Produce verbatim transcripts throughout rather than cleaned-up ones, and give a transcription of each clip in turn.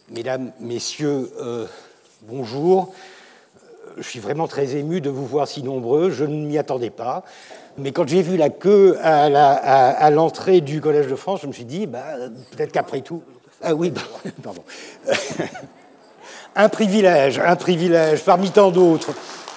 Mesdames, Messieurs, euh, bonjour. Je suis vraiment très ému de vous voir si nombreux. Je ne m'y attendais pas. Mais quand j'ai vu la queue à, la, à, à l'entrée du Collège de France, je me suis dit, bah, peut-être qu'après tout... Ah oui, pardon. Un privilège, un privilège, parmi tant d'autres.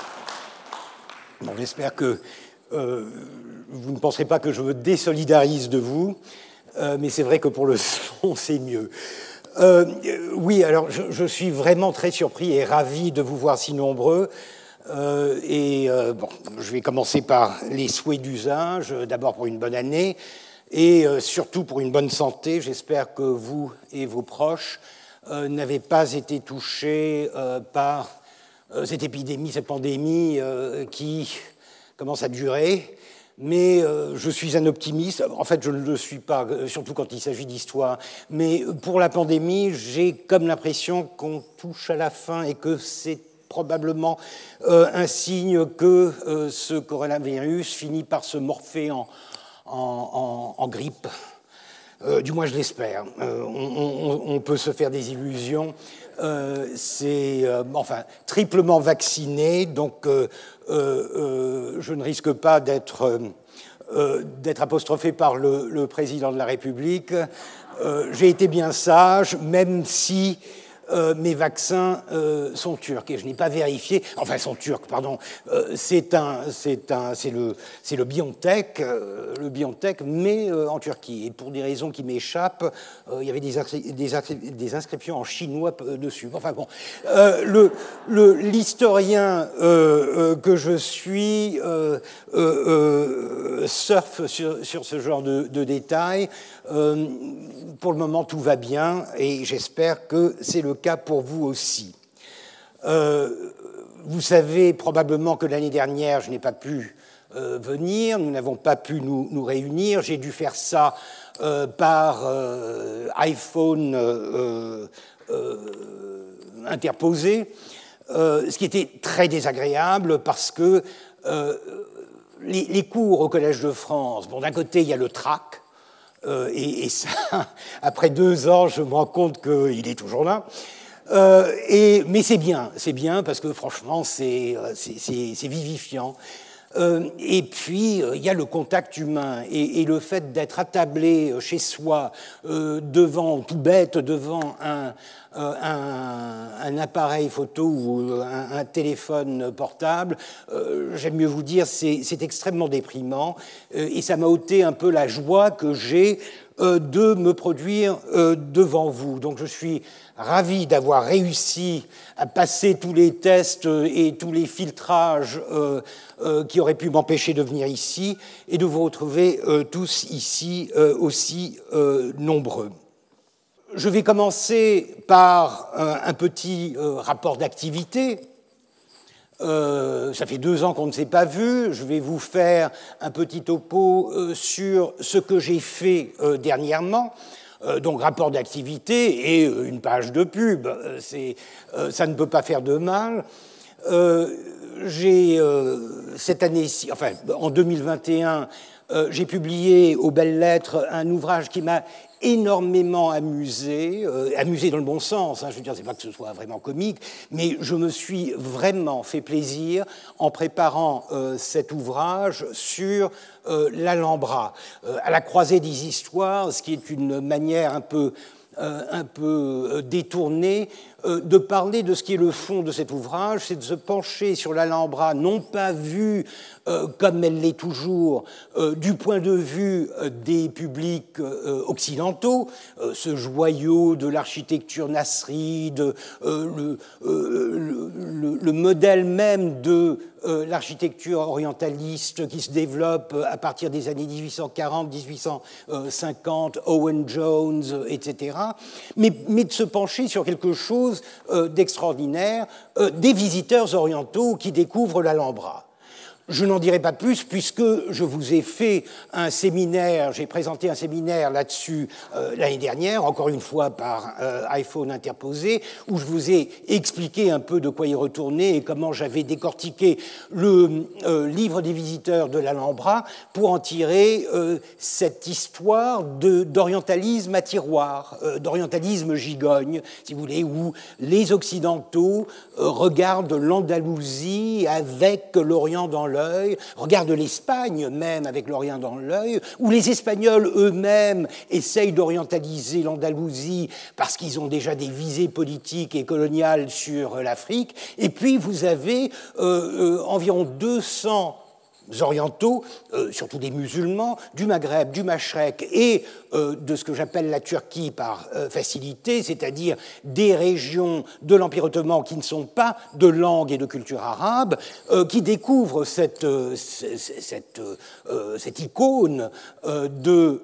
Bon, j'espère que euh, vous ne penserez pas que je me désolidarise de vous, euh, mais c'est vrai que pour le son, c'est mieux. Euh, oui, alors je, je suis vraiment très surpris et ravi de vous voir si nombreux. Euh, et euh, bon, je vais commencer par les souhaits d'usage, d'abord pour une bonne année et euh, surtout pour une bonne santé. J'espère que vous et vos proches euh, n'avez pas été touchés euh, par euh, cette épidémie, cette pandémie euh, qui commence à durer. Mais euh, je suis un optimiste. En fait, je ne le suis pas, surtout quand il s'agit d'histoire. Mais pour la pandémie, j'ai comme l'impression qu'on touche à la fin et que c'est probablement euh, un signe que euh, ce coronavirus finit par se morpher en, en, en, en grippe. Euh, du moins, je l'espère. Euh, on, on, on peut se faire des illusions. Euh, c'est euh, enfin triplement vacciné, donc euh, euh, euh, je ne risque pas d'être euh, d'être apostrophé par le, le président de la République. Euh, j'ai été bien sage, même si euh, mes vaccins euh, sont turcs et je n'ai pas vérifié. Enfin, sont turcs, pardon. Euh, c'est un, c'est un, c'est le, c'est le BioNTech, euh, le BioNTech, mais euh, en Turquie. Et pour des raisons qui m'échappent, euh, il y avait des, des, des inscriptions en chinois dessus. Enfin bon, euh, le, le, l'historien euh, euh, que je suis euh, euh, euh, surfe sur, sur ce genre de, de détails. Euh, pour le moment, tout va bien et j'espère que c'est le cas pour vous aussi. Euh, vous savez probablement que l'année dernière, je n'ai pas pu euh, venir, nous n'avons pas pu nous, nous réunir. J'ai dû faire ça euh, par euh, iPhone euh, euh, interposé, euh, ce qui était très désagréable parce que euh, les, les cours au Collège de France, bon, d'un côté, il y a le trac. Euh, et, et ça, après deux ans, je me rends compte qu'il est toujours là. Euh, et, mais c'est bien, c'est bien parce que franchement, c'est, c'est, c'est, c'est vivifiant. Euh, et puis, euh, il y a le contact humain et, et le fait d'être attablé chez soi, euh, devant, tout bête, devant un, euh, un, un appareil photo ou un, un téléphone portable, euh, j'aime mieux vous dire, c'est, c'est extrêmement déprimant euh, et ça m'a ôté un peu la joie que j'ai euh, de me produire euh, devant vous. Donc, je suis ravi d'avoir réussi à passer tous les tests et tous les filtrages euh, euh, qui auraient pu m'empêcher de venir ici et de vous retrouver euh, tous ici euh, aussi euh, nombreux. Je vais commencer par euh, un petit euh, rapport d'activité. Euh, ça fait deux ans qu'on ne s'est pas vu. Je vais vous faire un petit topo euh, sur ce que j'ai fait euh, dernièrement. Euh, donc rapport d'activité et euh, une page de pub, c'est, euh, ça ne peut pas faire de mal. Euh, j'ai euh, cette année-ci, enfin en deux mille vingt et un, euh, j'ai publié aux Belles Lettres un ouvrage qui m'a énormément amusé, euh, amusé dans le bon sens, hein, je veux dire, c'est pas que ce soit vraiment comique, mais je me suis vraiment fait plaisir en préparant euh, cet ouvrage sur euh, l'Alhambra, euh, à la croisée des histoires, ce qui est une manière un peu, euh, un peu détournée euh, de parler de ce qui est le fond de cet ouvrage, c'est de se pencher sur l'Alhambra, non pas vue euh, comme elle l'est toujours, euh, du point de vue euh, des publics euh, occidentaux, euh, ce joyau de l'architecture nasride, euh, le, euh, le, le, le modèle même de euh, l'architecture orientaliste qui se développe à partir des années dix-huit cent quarante, dix-huit cent cinquante, Owen Jones, et cetera, mais, mais de se pencher sur quelque chose euh, d'extraordinaire, euh, des visiteurs orientaux qui découvrent l'Alhambra. Je n'en dirai pas plus puisque je vous ai fait un séminaire, j'ai présenté un séminaire là-dessus euh, l'année dernière, encore une fois par euh, iPhone interposé, où je vous ai expliqué un peu de quoi y retourner et comment j'avais décortiqué le euh, livre des visiteurs de l'Alhambra pour en tirer euh, cette histoire de, d'orientalisme à tiroir, euh, d'orientalisme gigogne, si vous voulez, où les Occidentaux euh, regardent l'Andalousie avec l'Orient dans l'œil, regarde l'Espagne même avec l'Orient dans l'œil, où les Espagnols eux-mêmes essayent d'orientaliser l'Andalousie parce qu'ils ont déjà des visées politiques et coloniales sur l'Afrique. Et puis vous avez euh, euh, environ deux cents orientaux, euh, surtout des musulmans, du Maghreb, du Machrek et euh, de ce que j'appelle la Turquie par euh, facilité, c'est-à-dire des régions de l'Empire ottoman qui ne sont pas de langue et de culture arabe, euh, qui découvrent cette, euh, cette, euh, cette icône euh, de,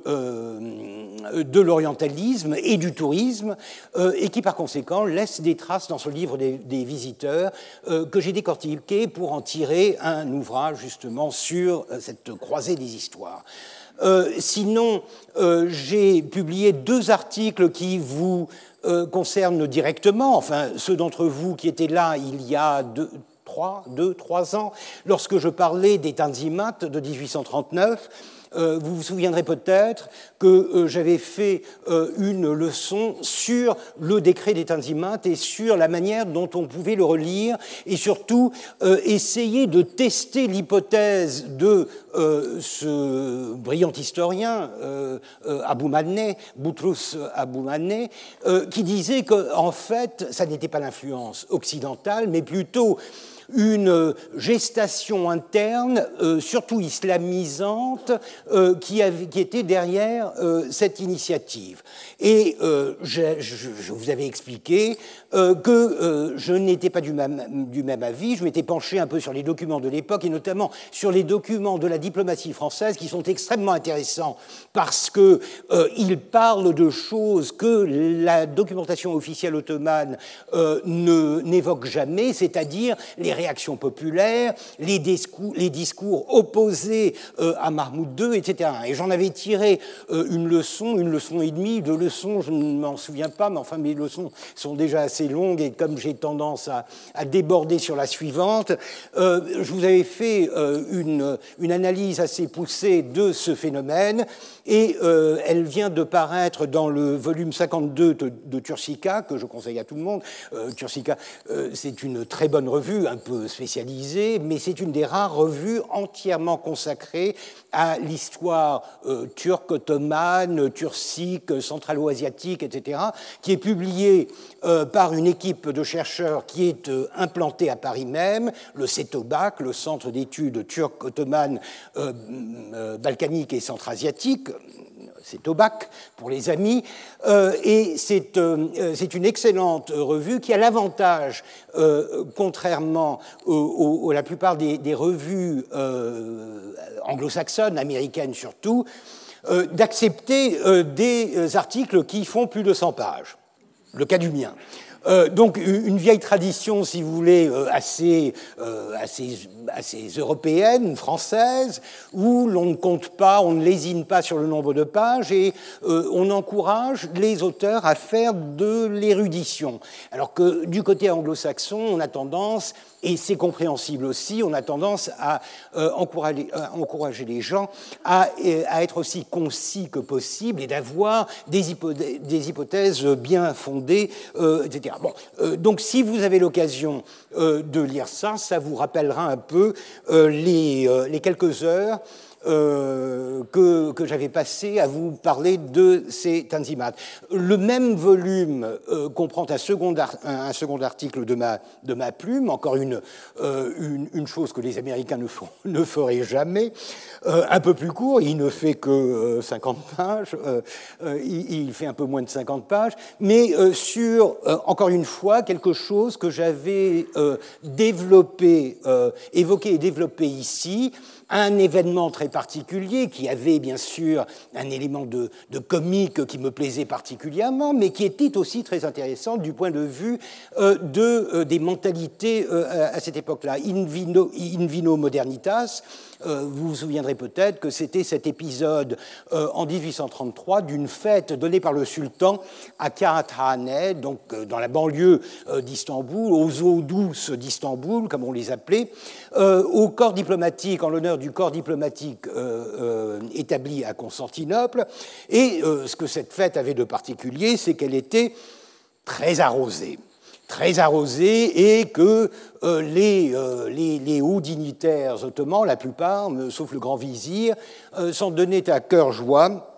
euh, de l'orientalisme et du tourisme, euh, et qui par conséquent laissent des traces dans ce livre des, des visiteurs euh, que j'ai décortiqué pour en tirer un ouvrage justement sur cette croisée des histoires. Euh, sinon, euh, j'ai publié deux articles qui vous euh, concernent directement, enfin ceux d'entre vous qui étaient là il y a deux, trois, deux, trois ans, lorsque je parlais des Tanzimat de dix-huit cent trente-neuf. Euh, vous vous souviendrez peut-être que euh, j'avais fait euh, une leçon sur le décret des Tanzimat et sur la manière dont on pouvait le relire et surtout euh, essayer de tester l'hypothèse de euh, ce brillant historien euh, euh, Abou Madneh, Boutrous Abou Madneh, euh, qui disait qu'en fait, ça n'était pas l'influence occidentale, mais plutôt une gestation interne, euh, surtout islamisante, euh, qui, avait, qui était derrière euh, cette initiative. Et euh, je, je, je vous avais expliqué euh, que euh, je n'étais pas du même, du même avis, je m'étais penché un peu sur les documents de l'époque, et notamment sur les documents de la diplomatie française, qui sont extrêmement intéressants, parce qu'ils euh, parlent de choses que la documentation officielle ottomane euh, ne, n'évoque jamais, c'est-à-dire les réactions populaires, les discours, les discours opposés euh, à Mahmoud deux, et cetera. Et j'en avais tiré euh, une leçon, une leçon et demie, deux leçons, je ne m'en souviens pas, mais enfin mes leçons sont déjà assez longues et comme j'ai tendance à, à déborder sur la suivante, euh, je vous avais fait euh, une, une analyse assez poussée de ce phénomène et euh, elle vient de paraître dans le volume cinquante-deux de, de Tursika, que je conseille à tout le monde. Euh, Tursika, euh, c'est une très bonne revue, un peu spécialisée, mais c'est une des rares revues entièrement consacrée à l'histoire euh, turque, ottomane, turcique, centralo-asiatique, et cetera, qui est publiée euh, par une équipe de chercheurs qui est euh, implantée à Paris même, le CETOBAC, le Centre d'études turques, ottomanes, euh, euh, balkaniques et centra-asiatiques, c'est Tobac pour les amis, euh, et c'est, euh, c'est une excellente revue qui a l'avantage, euh, contrairement au, au, à la plupart des, des revues euh, anglo-saxonnes, américaines surtout, euh, d'accepter euh, des articles qui font plus de cent pages. Le cas du mien. Euh, donc une vieille tradition, si vous voulez, euh, assez, euh, assez, assez européenne, française, où l'on ne compte pas, on ne lésine pas sur le nombre de pages et euh, on encourage les auteurs à faire de l'érudition. Alors que du côté anglo-saxon, on a tendance, et c'est compréhensible aussi, on a tendance à, euh, encourager, à encourager les gens à, à être aussi concis que possible et d'avoir des, hypothèses, des hypothèses bien fondées, euh, et cetera. Bon, euh, donc si vous avez l'occasion euh, de lire ça, ça vous rappellera un peu euh, les, euh, les quelques heures Euh, que, que j'avais passé à vous parler de ces Tanzimat. Le même volume euh, comprend un second, ar- un second article de ma, de ma plume, encore une, euh, une, une chose que les Américains ne, font, ne feraient jamais, euh, un peu plus court, il ne fait que euh, cinquante pages, euh, euh, il, il fait un peu moins de cinquante pages, mais euh, sur, euh, encore une fois, quelque chose que j'avais euh, développé, euh, évoqué et développé ici, un événement très particulier qui avait bien sûr un élément de, de comique qui me plaisait particulièrement, mais qui était aussi très intéressant du point de vue euh, de, euh, des mentalités euh, à cette époque-là. In vino, in vino modernitas, euh, vous vous souviendrez peut-être que c'était cet épisode euh, en dix-huit cent trente-trois d'une fête donnée par le sultan à Kağıthane, donc euh, dans la banlieue euh, d'Istanbul, aux eaux douces d'Istanbul, comme on les appelait, euh, au corps diplomatique, en l'honneur du corps diplomatique euh, euh, établi à Constantinople. Et euh, ce que cette fête avait de particulier, c'est qu'elle était très arrosée. très arrosée et que euh, les, euh, les, les hauts dignitaires ottomans, la plupart, sauf le grand vizir, euh, s'en donnaient à cœur joie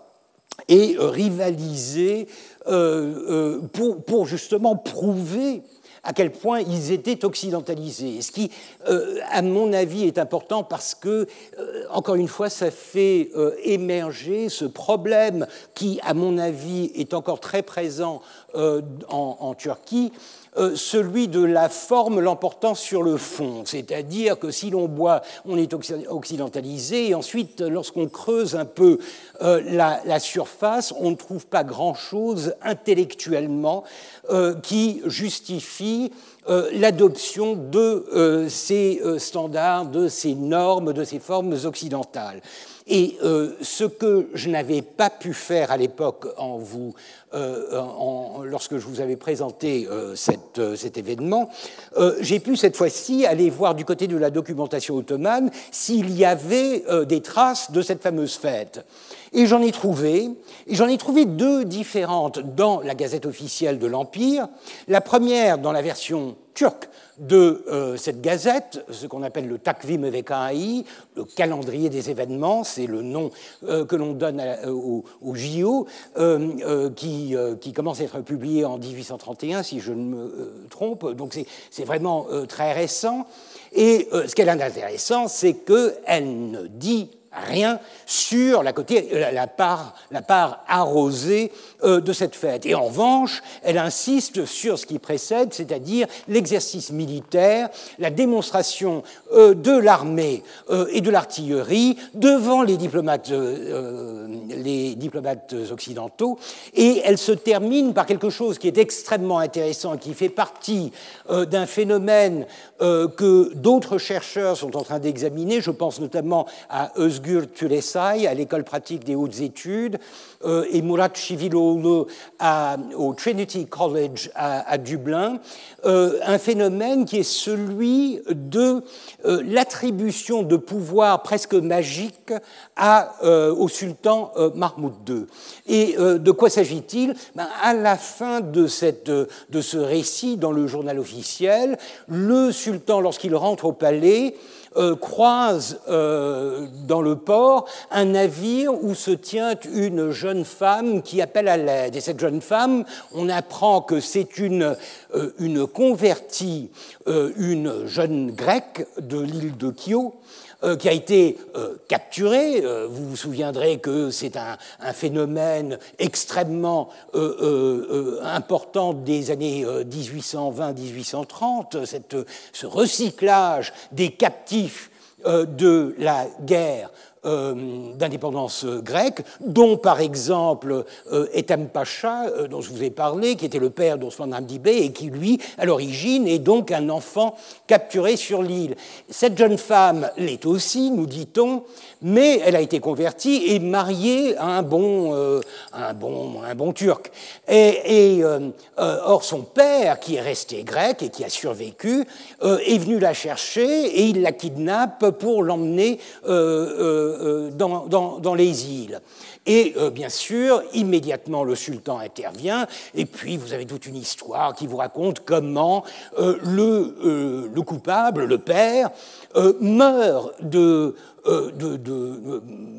et euh, rivalisaient euh, euh, pour, pour justement prouver à quel point ils étaient occidentalisés. Ce qui, euh, à mon avis, est important parce que, euh, encore une fois, ça fait euh, émerger ce problème qui, à mon avis, est encore très présent euh, en, en Turquie, euh, celui de la forme l'emportant sur le fond. C'est-à-dire que si l'on boit, on est occidentalisé, et ensuite, lorsqu'on creuse un peu euh, la, la surface, on ne trouve pas grand-chose intellectuellement euh, qui justifie Euh, l'adoption de euh, ces euh, standards, de ces normes, de ces formes occidentales. Et euh, ce que je n'avais pas pu faire à l'époque en vous, euh, en, lorsque je vous avais présenté euh, cette, euh, cet événement, euh, j'ai pu cette fois-ci aller voir du côté de la documentation ottomane s'il y avait euh, des traces de cette fameuse fête. Et j'en ai trouvé, et j'en ai trouvé deux différentes dans la Gazette officielle de l'Empire. La première dans la version turque de euh, cette gazette, ce qu'on appelle le Takvim Vekâi, le calendrier des événements, c'est le nom euh, que l'on donne à, au, au J O, euh, euh, qui, euh, qui commence à être publié en dix-huit cent trente et un, si je ne me euh, trompe. Donc c'est, c'est vraiment euh, très récent. Et euh, ce qu'elle a d'intéressant, c'est qu'elle ne dit rien sur la, côté, la, la, part, la part arrosée euh, de cette fête. Et en revanche, elle insiste sur ce qui précède, c'est-à-dire l'exercice militaire, la démonstration euh, de l'armée euh, et de l'artillerie devant les diplomates, euh, les diplomates occidentaux. Et elle se termine par quelque chose qui est extrêmement intéressant, qui fait partie euh, d'un phénomène euh, que d'autres chercheurs sont en train d'examiner. Je pense notamment à Özgür Turesay à l'École pratique des hautes études euh, et Murat Çiviloğlu au Trinity College à, à Dublin, euh, un phénomène qui est celui de euh, l'attribution de pouvoir presque magique à, euh, au sultan euh, Mahmoud deux. Et euh, de quoi s'agit-il? Ben, à la fin de, cette, de ce récit dans le journal officiel, le sultan, lorsqu'il rentre au palais, Euh, croise euh, dans le port un navire où se tient une jeune femme qui appelle à l'aide. Et cette jeune femme, on apprend que c'est une, euh, une convertie, euh, une jeune grecque de l'île de Kio, Euh, qui a été euh, capturé. Euh, vous vous souviendrez que c'est un, un phénomène extrêmement euh, euh, euh, important des années euh, dix-huit cent vingt dix-huit cent trente, cette, ce recyclage des captifs euh, de la guerre Euh, d'indépendance grecque, dont par exemple euh, Ethem Pacha, euh, dont je vous ai parlé, qui était le père d'Osman Hamdi Bey et qui, lui, à l'origine, est donc un enfant capturé sur l'île. Cette jeune femme l'est aussi, nous dit-on, mais elle a été convertie et mariée à un bon, euh, un bon, un bon Turc. Et, et euh, euh, or, son père, qui est resté grec et qui a survécu, euh, est venu la chercher et il la kidnappe pour l'emmener euh, euh, Dans, dans, dans les îles. Et euh, bien sûr, immédiatement, le sultan intervient, et puis vous avez toute une histoire qui vous raconte comment euh, le, euh, le coupable, le père, euh, meurt de, euh, de, de,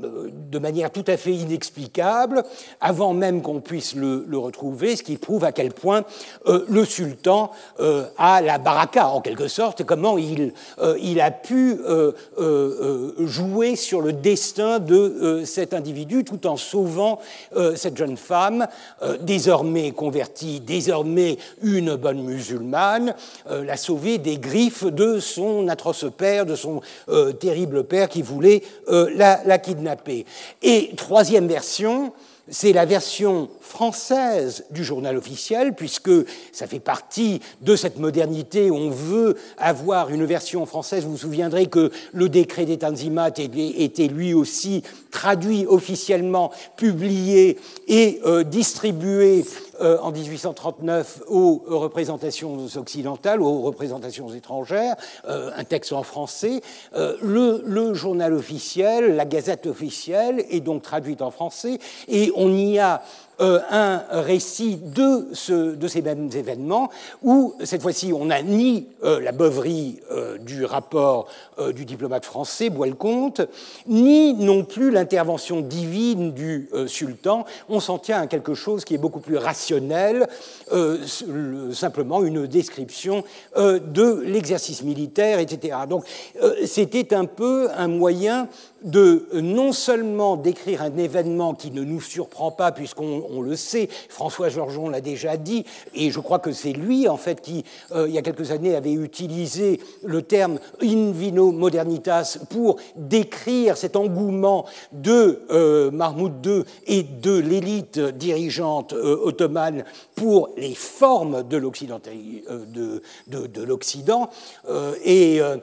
de manière tout à fait inexplicable, avant même qu'on puisse le, le retrouver, ce qui prouve à quel point euh, le sultan euh, a la baraka, en quelque sorte, comment il, euh, il a pu euh, euh, jouer sur le destin de euh, cet individu tout en sauvant euh, cette jeune femme, euh, désormais convertie, désormais une bonne musulmane, euh, la sauver des griffes de son atroce père, de son euh, terrible père qui voulait euh, la, la kidnapper. Et troisième version, c'est la version française du journal officiel, puisque ça fait partie de cette modernité où on veut avoir une version française. Vous vous souviendrez que le décret des Tanzimat était lui aussi traduit officiellement, publié et euh, distribué euh, en dix-huit cent trente-neuf aux représentations occidentales, aux représentations étrangères, euh, un texte en français. Euh, le, le journal officiel, la gazette officielle, est donc traduite en français, et on y a Euh, un récit de, ce, de ces mêmes événements où, cette fois-ci, on n'a ni euh, la beuverie euh, du rapport euh, du diplomate français, Bois-le-Comte, ni non plus l'intervention divine du euh, sultan. On s'en tient à quelque chose qui est beaucoup plus rationnel, euh, le, simplement une description euh, de l'exercice militaire, et cetera. Donc, euh, c'était un peu un moyen de non seulement décrire un événement qui ne nous surprend pas, puisqu'on on le sait, François Georgeon l'a déjà dit, et je crois que c'est lui, en fait, qui, euh, il y a quelques années, avait utilisé le terme in vino modernitas pour décrire cet engouement de euh, Mahmoud deux et de l'élite dirigeante euh, ottomane pour les formes de l'Occident, euh, de, de, de l'Occident. Euh, et euh,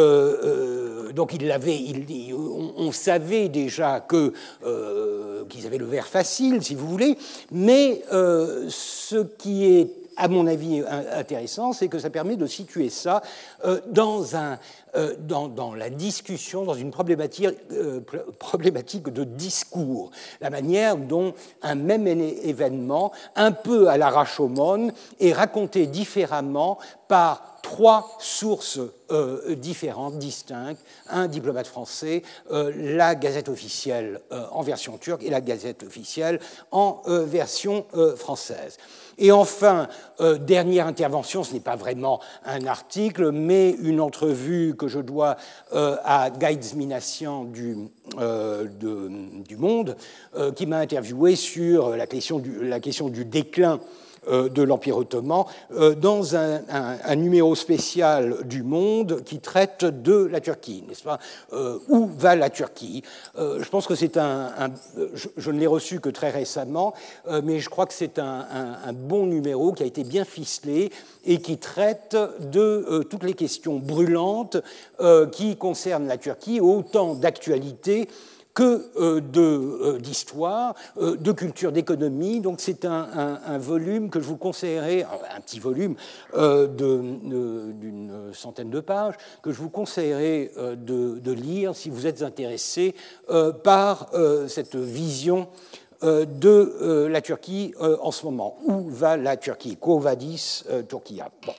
euh, donc, il l'avait, il, on, on savait déjà que, euh, qu'ils avaient le verre facile, si vous voulez, mais euh, ce qui est, à mon avis, intéressant, c'est que ça permet de situer ça euh, dans, un, euh, dans, dans la discussion, dans une problématique, euh, problématique de discours, la manière dont un même événement, un peu à la Rashomon, est raconté différemment par trois sources euh, différentes, distinctes, un diplomate français, euh, la Gazette officielle euh, en version turque et la Gazette officielle en euh, version euh, française. Et enfin, euh, dernière intervention, ce n'est pas vraiment un article, mais une entrevue que je dois euh, à Gaïdz Minassian du, euh, de, du Monde, euh, qui m'a interviewé sur la question du, la question du déclin de l'Empire ottoman, dans un, un, un numéro spécial du Monde qui traite de la Turquie, n'est-ce pas ? euh, Où va la Turquie ? euh, Je pense que c'est un... un je, je ne l'ai reçu que très récemment, euh, mais je crois que c'est un, un, un bon numéro qui a été bien ficelé et qui traite de euh, toutes les questions brûlantes euh, qui concernent la Turquie, autant d'actualité que euh, de, euh, d'histoire, euh, de culture, d'économie. Donc c'est un, un, un volume que je vous conseillerais, un petit volume euh, de, de, d'une centaine de pages, que je vous conseillerais euh, de, de lire si vous êtes intéressé euh, par euh, cette vision euh, de euh, la Turquie euh, en ce moment. Où va la Turquie ? Quo vadis euh, Turquia ? Bon.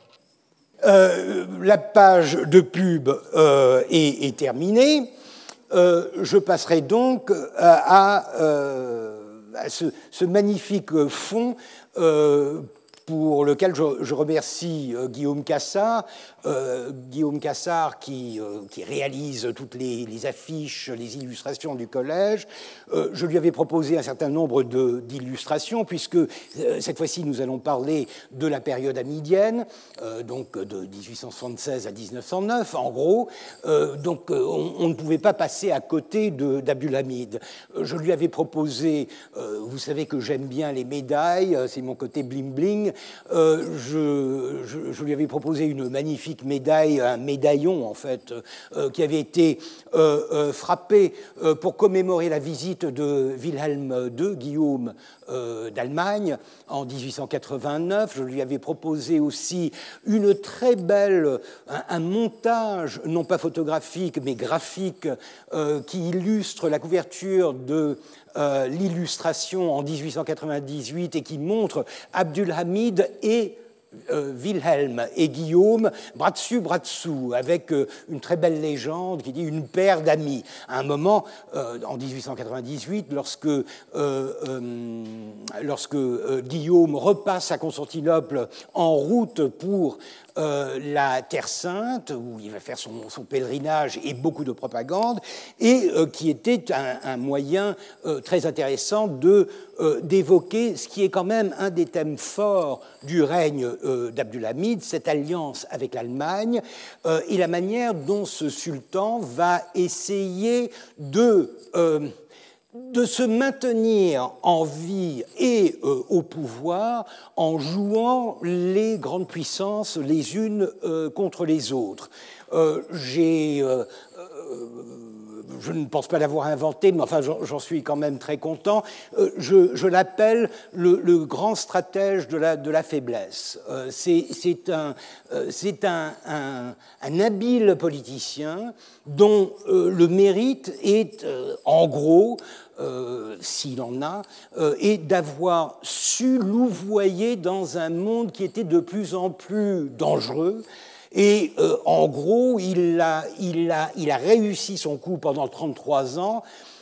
Euh, la page de pub euh, est, est terminée. Euh, je passerai donc à, à, euh, à ce, ce magnifique fond euh, pour lequel je, je remercie euh, Guillaume Cassard, euh, Guillaume Cassard qui, euh, qui réalise toutes les, les affiches, les illustrations du collège. Euh, je lui avais proposé un certain nombre de, d'illustrations, puisque euh, cette fois-ci nous allons parler de la période hamidienne, euh, donc de dix-huit cent soixante-seize à dix-neuf cent neuf, en gros. Euh, donc euh, on, on ne pouvait pas passer à côté de, d'Abdulhamid. Euh, je lui avais proposé, euh, vous savez que j'aime bien les médailles, c'est mon côté bling-bling. Euh, je, je, je lui avais proposé une magnifique médaille, un médaillon en fait, euh, qui avait été euh, euh, frappé euh, pour commémorer la visite de Wilhelm deux, Guillaume euh, d'Allemagne, en dix-huit cent quatre-vingt-neuf. Je lui avais proposé aussi une très belle, un, un montage, non pas photographique, mais graphique, euh, qui illustre la couverture de Euh, l'illustration en dix-huit cent quatre-vingt-dix-huit et qui montre Abdulhamid et euh, Wilhelm et Guillaume, bras dessus, bras dessous, avec euh, une très belle légende qui dit une paire d'amis. À un moment, euh, en dix-huit cent quatre-vingt-dix-huit, lorsque, euh, euh, lorsque euh, Guillaume repasse à Constantinople en route pour euh, la Terre Sainte, où il va faire son, son pèlerinage et beaucoup de propagande, et euh, qui était un, un moyen euh, très intéressant de, euh, d'évoquer ce qui est quand même un des thèmes forts du règne euh, d'Abdulhamid, cette alliance avec l'Allemagne, euh, et la manière dont ce sultan va essayer de... Euh, de se maintenir en vie et euh, au pouvoir en jouant les grandes puissances les unes euh, contre les autres. Euh, j'ai, euh, euh, je ne pense pas l'avoir inventé, mais enfin j'en suis quand même très content. Euh, je je l'appelle le, le grand stratège de la, de la faiblesse. Euh, c'est, c'est, un, euh, c'est un, un, un habile politicien dont euh, le mérite est, euh, en gros, Euh, s'il en a, euh, et d'avoir su louvoyer dans un monde qui était de plus en plus dangereux. Et euh, en gros, il a, il, a, il a réussi son coup pendant trente-trois ans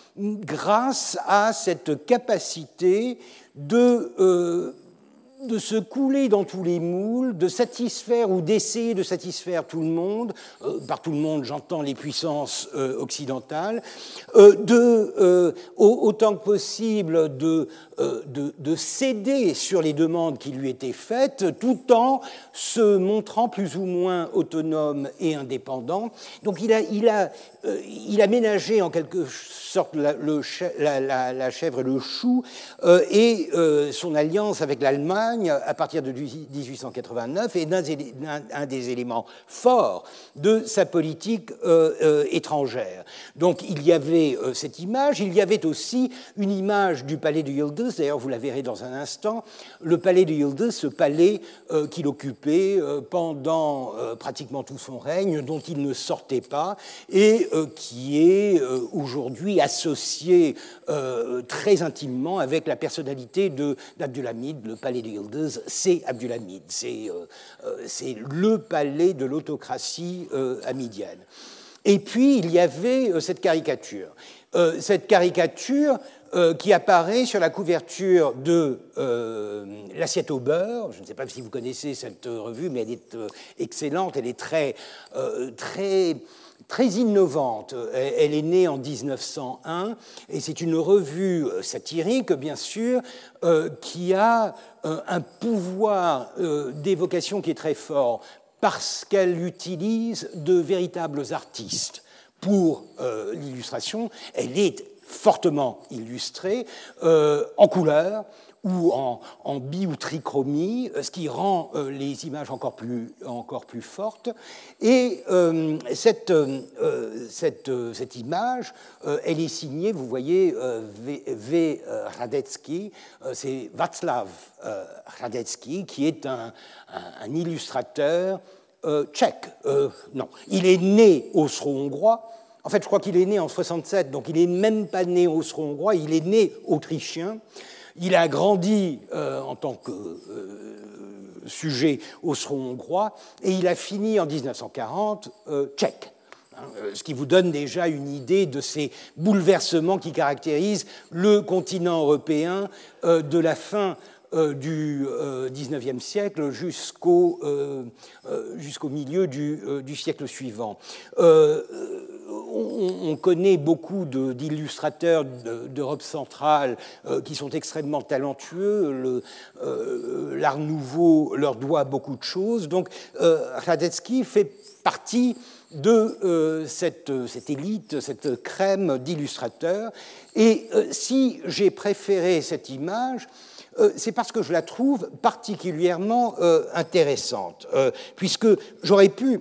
grâce à cette capacité de... Euh, de se couler dans tous les moules, de satisfaire ou d'essayer de satisfaire tout le monde, euh, par tout le monde j'entends les puissances euh, occidentales, euh, de, euh, autant que possible de, euh, de, de céder sur les demandes qui lui étaient faites, tout en se montrant plus ou moins autonome et indépendant. Donc il a, il a, euh, il a ménagé en quelque sorte la, le, la, la, la chèvre et le chou, euh, et euh, son alliance avec l'Allemagne à partir de dix-huit cent quatre-vingt-neuf est un, un des éléments forts de sa politique euh, euh, étrangère. Donc il y avait euh, cette image, il y avait aussi une image du palais de Yıldız, d'ailleurs vous la verrez dans un instant, le palais de Yıldız, ce palais euh, qu'il occupait euh, pendant euh, pratiquement tout son règne, dont il ne sortait pas, et euh, qui est euh, aujourd'hui associé euh, très intimement avec la personnalité d'Abdulhamid. Le palais de Yıldız, c'est Abdulhamid, c'est euh, le palais de l'autocratie euh, hamidienne. Et puis, il y avait euh, cette caricature. Euh, cette caricature euh, qui apparaît sur la couverture de euh, L'Assiette au beurre. Je ne sais pas si vous connaissez cette revue, mais elle est euh, excellente, elle est très... Euh, très très innovante. Elle est née en dix-neuf cent un et c'est une revue satirique, bien sûr, euh, qui a euh, un pouvoir euh, d'évocation qui est très fort parce qu'elle utilise de véritables artistes pour euh, l'illustration. Elle est fortement illustrée euh, en couleur ou en, en bi- ou trichromie, ce qui rend euh, les images encore plus, encore plus fortes. Et euh, cette, euh, cette, euh, cette image, euh, elle est signée, vous voyez, euh, V. v. Hradecki, euh, c'est Václav euh, Hradecki, qui est un, un, un illustrateur euh, tchèque. Euh, non, il est né austro-hongrois. En fait, je crois qu'il est né en soixante-sept, donc il n'est même pas né austro-hongrois, il est né autrichien. Il a grandi euh, en tant que euh, sujet austro-hongrois et il a fini en dix-neuf cent quarante euh, tchèque, hein, ce qui vous donne déjà une idée de ces bouleversements qui caractérisent le continent européen euh, de la fin euh, du euh, dix-neuvième siècle jusqu'au euh, euh, jusqu'au milieu du, euh, du siècle suivant. Euh, On, on connaît beaucoup d'illustrateurs d'Europe centrale euh, qui sont extrêmement talentueux. L'Art euh, nouveau leur doit beaucoup de choses. Donc, euh, Hradecki fait partie de euh, cette, cette élite, cette crème d'illustrateurs. Et euh, si j'ai préféré cette image, euh, c'est parce que je la trouve particulièrement euh, intéressante, euh, puisque j'aurais pu...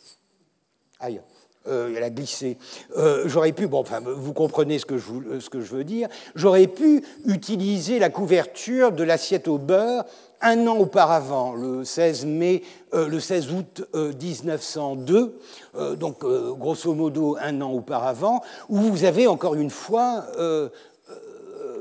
Aïe. Euh, elle a glissé. Euh, j'aurais pu, bon, enfin, vous comprenez ce que je, ce que je veux dire, j'aurais pu utiliser la couverture de L'Assiette au beurre un an auparavant, le seize mai, euh, le seize août euh, dix-neuf cent deux, euh, donc euh, grosso modo un an auparavant, où vous avez encore une fois euh,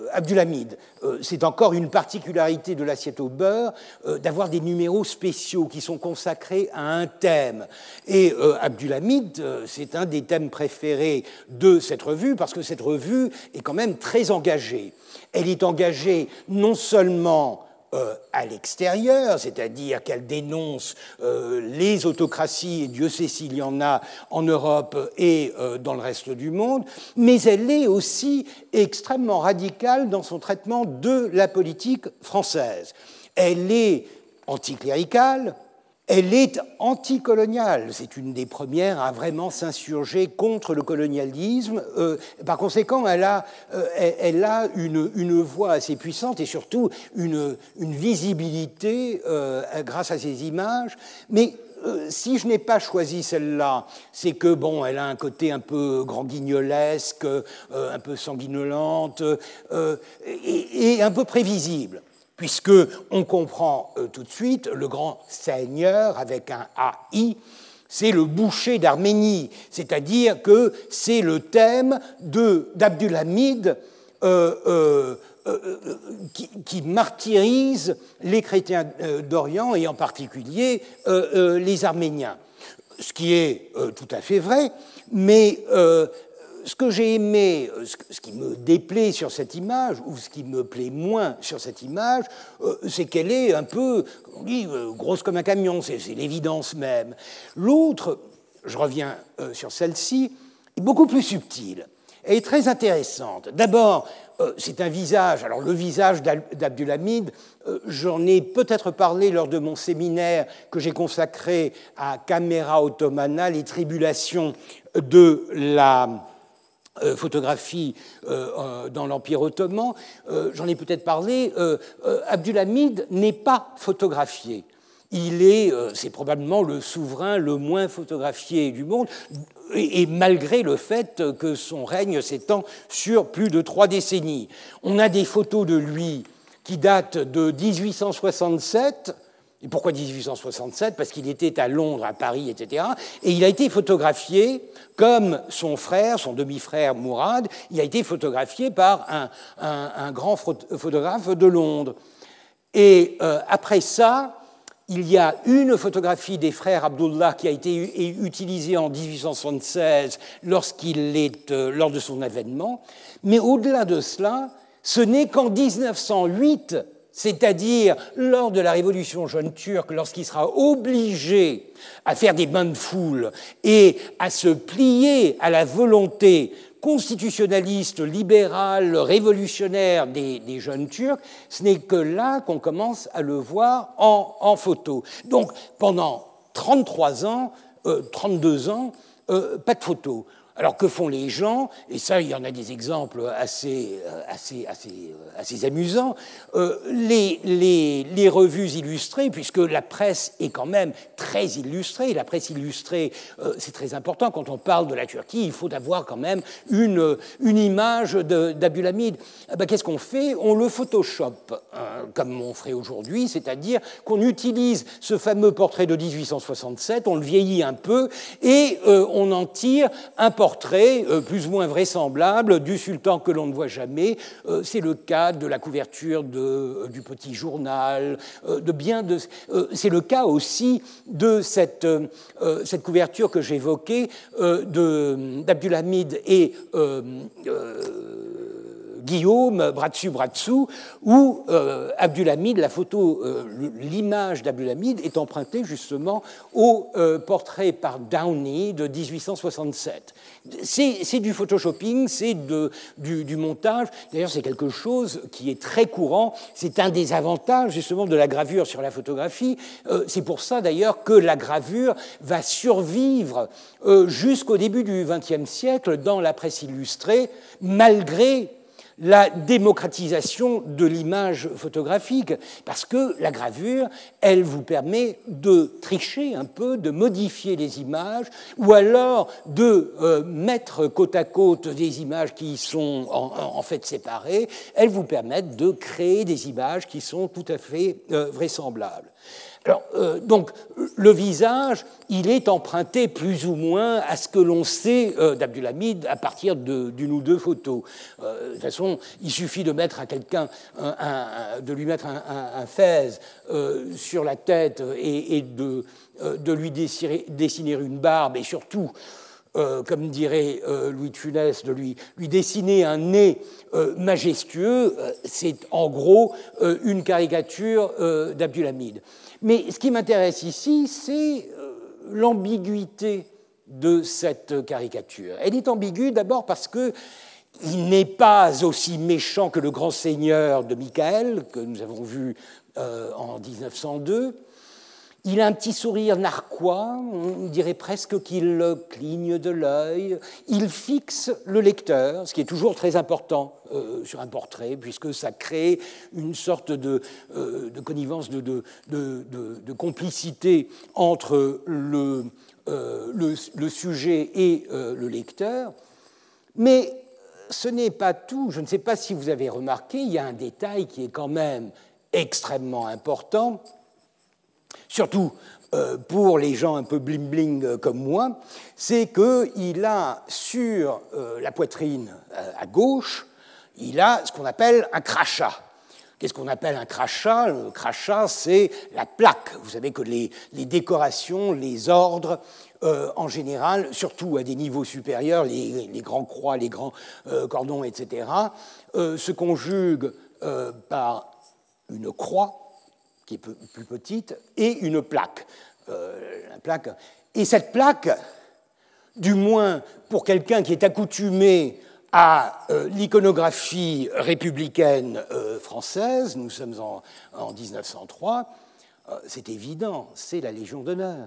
Abdulhamid, euh, c'est encore une particularité de l'assiette au beurre euh, d'avoir des numéros spéciaux qui sont consacrés à un thème. Et euh, Abdulhamid, euh, c'est un des thèmes préférés de cette revue parce que cette revue est quand même très engagée. Elle est engagée non seulement Euh, à l'extérieur, c'est-à-dire qu'elle dénonce euh, les autocraties, et Dieu sait s'il y en a en Europe et euh, dans le reste du monde, mais elle est aussi extrêmement radicale dans son traitement de la politique française. Elle est anticléricale, elle est anticoloniale. C'est une des premières à vraiment s'insurger contre le colonialisme. Euh, par conséquent, elle a, euh, elle a une, une voix assez puissante et surtout une, une visibilité euh, grâce à ses images. Mais euh, si je n'ai pas choisi celle-là, c'est que, bon, elle a un côté un peu grand-guignolesque, euh, un peu sanguinolente euh, et, et un peu prévisible, puisqu'on comprend euh, tout de suite le grand seigneur avec un A I, c'est le boucher d'Arménie, c'est-à-dire que c'est le thème d'Abdulhamid euh, euh, euh, qui, qui martyrise les chrétiens d'Orient et en particulier euh, euh, les Arméniens. Ce qui est euh, tout à fait vrai, mais euh, ce que j'ai aimé, ce qui me déplaît sur cette image, ou ce qui me plaît moins sur cette image, c'est qu'elle est un peu, on dit, grosse comme un camion, c'est l'évidence même. L'autre, je reviens sur celle-ci, est beaucoup plus subtile. Elle est très intéressante. D'abord, c'est un visage, alors le visage d'Abdulhamid, j'en ai peut-être parlé lors de mon séminaire que j'ai consacré à Camera Ottomana, les tribulations de la photographie euh, dans l'Empire ottoman, euh, j'en ai peut-être parlé, euh, euh, Abdulhamid n'est pas photographié. Il est, euh, c'est probablement le souverain le moins photographié du monde, et, et malgré le fait que son règne s'étend sur plus de trois décennies. On a des photos de lui qui datent de dix-huit cent soixante-sept. Et pourquoi dix-huit cent soixante-sept? Parce qu'il était à Londres, à Paris, et cetera. Et il a été photographié, comme son frère, son demi-frère Mourad, il a été photographié par un, un, un grand photographe de Londres. Et euh, après ça, il y a une photographie des frères Abdullah qui a été utilisée en dix-huit cent soixante-seize lorsqu'il est, euh, lors de son avènement. Mais au-delà de cela, ce n'est qu'en mille neuf cent huit, c'est-à-dire lors de la révolution jeune turque, lorsqu'il sera obligé à faire des bains de foule et à se plier à la volonté constitutionnaliste, libérale, révolutionnaire des, des jeunes Turcs, ce n'est que là qu'on commence à le voir en, en photo. Donc pendant trente-trois ans, euh, trente-deux ans, euh, pas de photos. Alors que font les gens? Et ça, il y en a des exemples assez, assez, assez, assez amusants. Euh, les, les, les revues illustrées, puisque la presse est quand même très illustrée, la presse illustrée, euh, c'est très important. Quand on parle de la Turquie, il faut avoir quand même une, une image d'Abdulhamid. Eh ben, qu'est-ce qu'on fait? On le photoshop, hein, comme on ferait aujourd'hui, c'est-à-dire qu'on utilise ce fameux portrait de dix-huit cent soixante-sept, on le vieillit un peu, et euh, on en tire un portrait portrait plus ou moins vraisemblable du sultan que l'on ne voit jamais. C'est le cas de la couverture de, du Petit Journal, de bien de, c'est le cas aussi de cette, cette couverture que j'évoquais d'Abdulhamid et euh, euh, Guillaume, bras dessus, bras dessous, où euh, Abdulhamid, la photo, euh, l'image d'Abdulhamid est empruntée justement au euh, portrait par Downey de dix-huit cent soixante-sept. C'est du photoshopping, c'est du, du montage. D'ailleurs, c'est quelque chose qui est très courant. C'est un des avantages justement de la gravure sur la photographie. Euh, c'est pour ça d'ailleurs que la gravure va survivre euh, jusqu'au début du vingtième siècle dans la presse illustrée, malgré la démocratisation de l'image photographique, parce que la gravure, elle vous permet de tricher un peu, de modifier les images, ou alors de euh, mettre côte à côte des images qui sont en, en fait séparées. Elles vous permettent de créer des images qui sont tout à fait euh, vraisemblables. Alors, euh, donc, le visage, il est emprunté plus ou moins à ce que l'on sait euh, d'Abdulhamid à partir de, d'une ou deux photos. Euh, de toute façon, il suffit de mettre à quelqu'un, un, un, de lui mettre un, un, un fez euh, sur la tête et, et de, euh, de lui dessiner, dessiner une barbe, et surtout, Euh, comme dirait euh, Louis de Funès, de lui, lui dessiner un nez euh, majestueux, euh, c'est en gros euh, une caricature euh, d'Abdulhamid. Mais ce qui m'intéresse ici, c'est euh, l'ambiguïté de cette caricature. Elle est ambiguë d'abord parce que il n'est pas aussi méchant que le grand seigneur de Michael, que nous avons vu euh, en mille neuf cent deux. Il a un petit sourire narquois, on dirait presque qu'il cligne de l'œil. Il fixe le lecteur, ce qui est toujours très important euh, sur un portrait, puisque ça crée une sorte de, euh, de connivence, de, de, de, de, complicité entre le, euh, le, le sujet et euh, le lecteur. Mais ce n'est pas tout. Je ne sais pas si vous avez remarqué, il y a un détail qui est quand même extrêmement important, surtout euh, pour les gens un peu bling-bling euh, comme moi, c'est qu'il a sur euh, la poitrine euh, à gauche, il a ce qu'on appelle un crachat. Qu'est-ce qu'on appelle un crachat? Le crachat, c'est la plaque. Vous savez que les, les décorations, les ordres, euh, en général, surtout à des niveaux supérieurs, les, les grands croix, les grands euh, cordons, et cetera, euh, se conjuguent euh, par une croix, qui est plus petite, et une plaque. Euh, la plaque. Et cette plaque, du moins pour quelqu'un qui est accoutumé à euh, l'iconographie républicaine euh, française, nous sommes en, en mille neuf cent trois, euh, c'est évident, c'est la Légion d'honneur.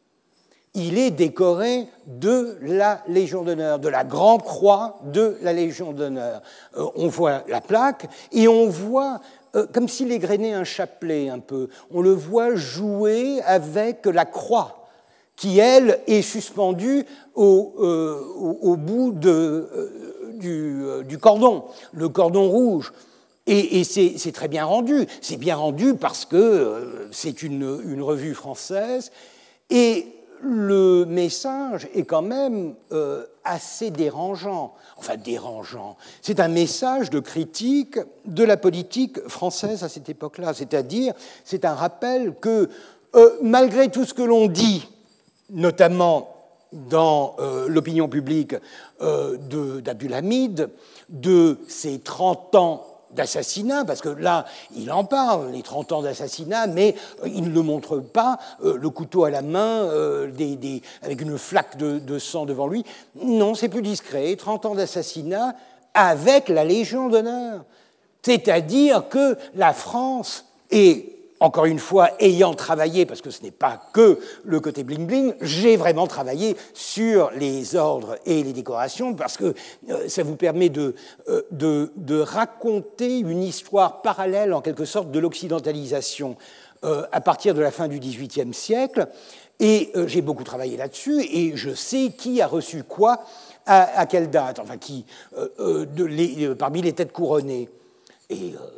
Il est décoré de la Légion d'honneur, de la Grande Croix de la Légion d'honneur. Euh, on voit la plaque et on voit comme s'il égrenait un chapelet un peu. On le voit jouer avec la croix, qui, elle, est suspendue au, euh, au, au bout de, euh, du, euh, du cordon, le cordon rouge. Et, et c'est, c'est très bien rendu. C'est bien rendu parce que euh, c'est une, une revue française. Et le message est quand même euh, assez dérangeant. Enfin, dérangeant. C'est un message de critique de la politique française à cette époque-là. C'est-à-dire, c'est un rappel que, euh, malgré tout ce que l'on dit, notamment dans euh, l'opinion publique euh, d'Abdulhamid, de ses trente ans d'assassinat, parce que là, il en parle, les trente ans d'assassinat, mais il ne le montre pas, euh, le couteau à la main, euh, des, des, avec une flaque de, de sang devant lui. Non, c'est plus discret, trente ans d'assassinat avec la Légion d'honneur. C'est-à-dire que la France est, encore une fois, ayant travaillé, parce que ce n'est pas que le côté bling-bling, j'ai vraiment travaillé sur les ordres et les décorations, parce que euh, ça vous permet de, euh, de, de raconter une histoire parallèle, en quelque sorte, de l'occidentalisation euh, à partir de la fin du dix-huitième siècle. Et euh, j'ai beaucoup travaillé là-dessus, et je sais qui a reçu quoi, à, à quelle date, enfin, qui, euh, euh, de les, euh, parmi les têtes couronnées. Et... Euh,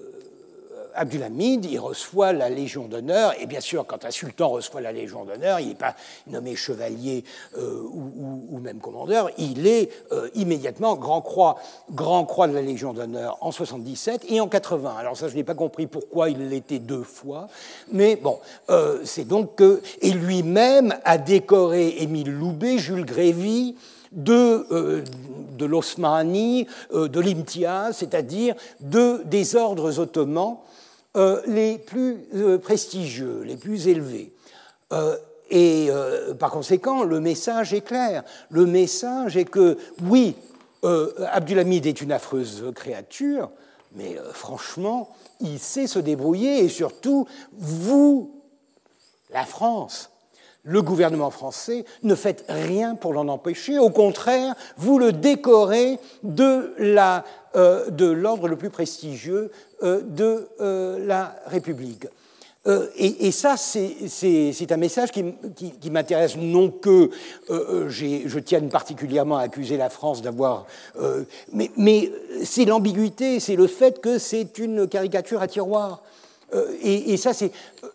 Abdulhamid, il reçoit la Légion d'honneur, et bien sûr, quand un sultan reçoit la Légion d'honneur, il n'est pas nommé chevalier euh, ou, ou, ou même commandeur, il est euh, immédiatement Grand Croix, Grand Croix de la Légion d'honneur en soixante-dix-sept et en quatre-vingts. Alors ça, je n'ai pas compris pourquoi il l'était deux fois, mais bon, euh, c'est donc que... Et lui-même a décoré Émile Loubet, Jules Grévy, de, euh, de l'Osmanie, euh, de l'Imtiaz, c'est-à-dire de, des ordres ottomans, Euh, les plus euh, prestigieux, les plus élevés. Euh, et euh, par conséquent, le message est clair. Le message est que, oui, euh, Abdulhamid est une affreuse créature, mais euh, franchement, il sait se débrouiller, et surtout, vous, la France, le gouvernement français, ne faites rien pour l'en empêcher. Au contraire, vous le décorez de la, euh, de l'ordre le plus prestigieux euh, de euh, la République. Euh, et, et ça, c'est, c'est, c'est un message qui, qui, qui m'intéresse, non que euh, j'ai, je tienne particulièrement à accuser la France d'avoir... Euh, mais, mais c'est l'ambiguïté, c'est le fait que c'est une caricature à tiroir. Euh, et, et ça, c'est...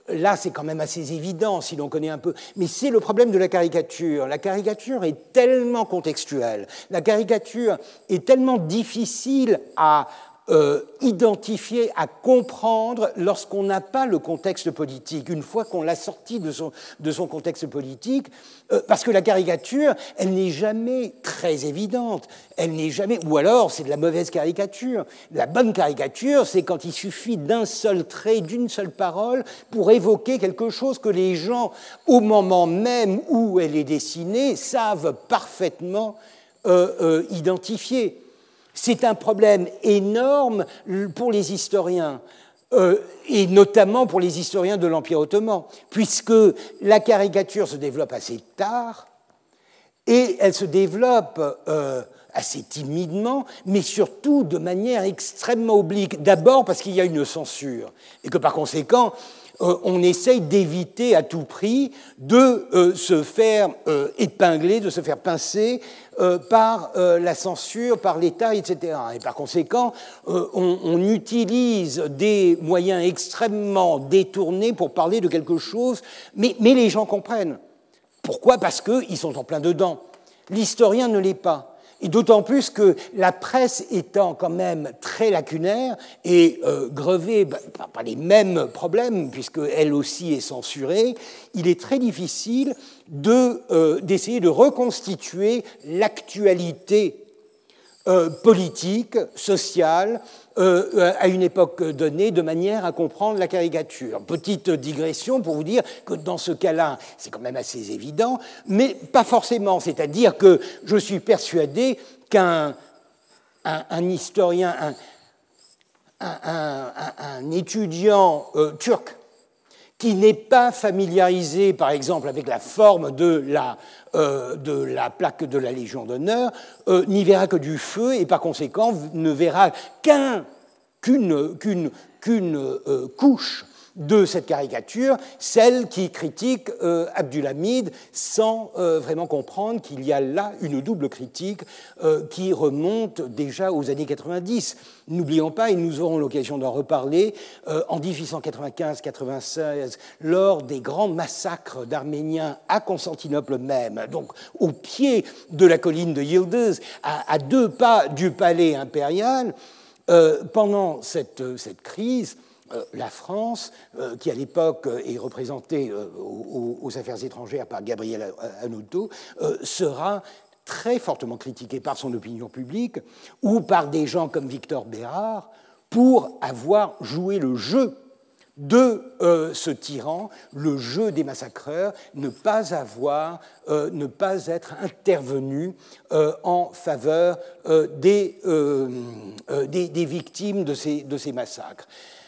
là, c'est quand même assez évident si l'on connaît un peu. Mais c'est le problème de la caricature. La caricature est tellement contextuelle. La caricature est tellement difficile à euh, identifier, à comprendre lorsqu'on n'a pas le contexte politique. Une fois qu'on l'a sorti de son, de son contexte politique, euh, parce que la caricature, elle n'est jamais très évidente. Elle n'est jamais, ou alors c'est de la mauvaise caricature. La bonne caricature, c'est quand il suffit d'un seul trait, d'une seule parole, pour évoquer quelque chose que les gens, au moment même où elle est dessinée, savent parfaitement euh, euh, identifier. C'est un problème énorme pour les historiens, euh, et notamment pour les historiens de l'Empire ottoman, puisque la caricature se développe assez tard, et elle se développe euh, assez timidement, mais surtout de manière extrêmement oblique. D'abord parce qu'il y a une censure, et que par conséquent, euh, on essaye d'éviter à tout prix de euh, se faire euh, épingler, de se faire pincer euh, par euh, la censure, par l'État, et cetera. Et par conséquent, euh, on, on utilise des moyens extrêmement détournés pour parler de quelque chose, mais, mais les gens comprennent. Pourquoi ? Parce qu'ils sont en plein dedans. L'historien ne l'est pas. Et d'autant plus que la presse étant quand même très lacunaire et euh, grevée bah, par les mêmes problèmes, puisqu'elle aussi est censurée, il est très difficile de, euh, d'essayer de reconstituer l'actualité euh, politique, sociale, Euh, à une époque donnée, de manière à comprendre la caricature. Petite digression pour vous dire que dans ce cas-là, c'est quand même assez évident, mais pas forcément. C'est-à-dire que je suis persuadé qu'un un, un historien, un, un, un, un étudiant euh, turc qui n'est pas familiarisé, par exemple, avec la forme de la, euh, de la plaque de la Légion d'honneur, euh, n'y verra que du feu et par conséquent ne verra qu'un, qu'une, qu'une, qu'une euh, couche de cette caricature, celle qui critique euh, Abdulhamid sans euh, vraiment comprendre qu'il y a là une double critique euh, qui remonte déjà aux années quatre-vingt-dix. N'oublions pas, et nous aurons l'occasion d'en reparler, euh, en dix-huit cent quatre-vingt-quinze quatre-vingt-seize, lors des grands massacres d'Arméniens à Constantinople même, donc au pied de la colline de Yıldız, à, à deux pas du palais impérial, euh, pendant cette, cette crise, la France, qui à l'époque est représentée aux affaires étrangères par Gabriel Hanotaux, sera très fortement critiquée par son opinion publique ou par des gens comme Victor Bérard pour avoir joué le jeu de euh, ce tyran, le jeu des massacreurs, ne pas avoir, euh, ne pas être intervenu euh, en faveur euh, des, euh, euh, des, des victimes de ces, de ces massacres.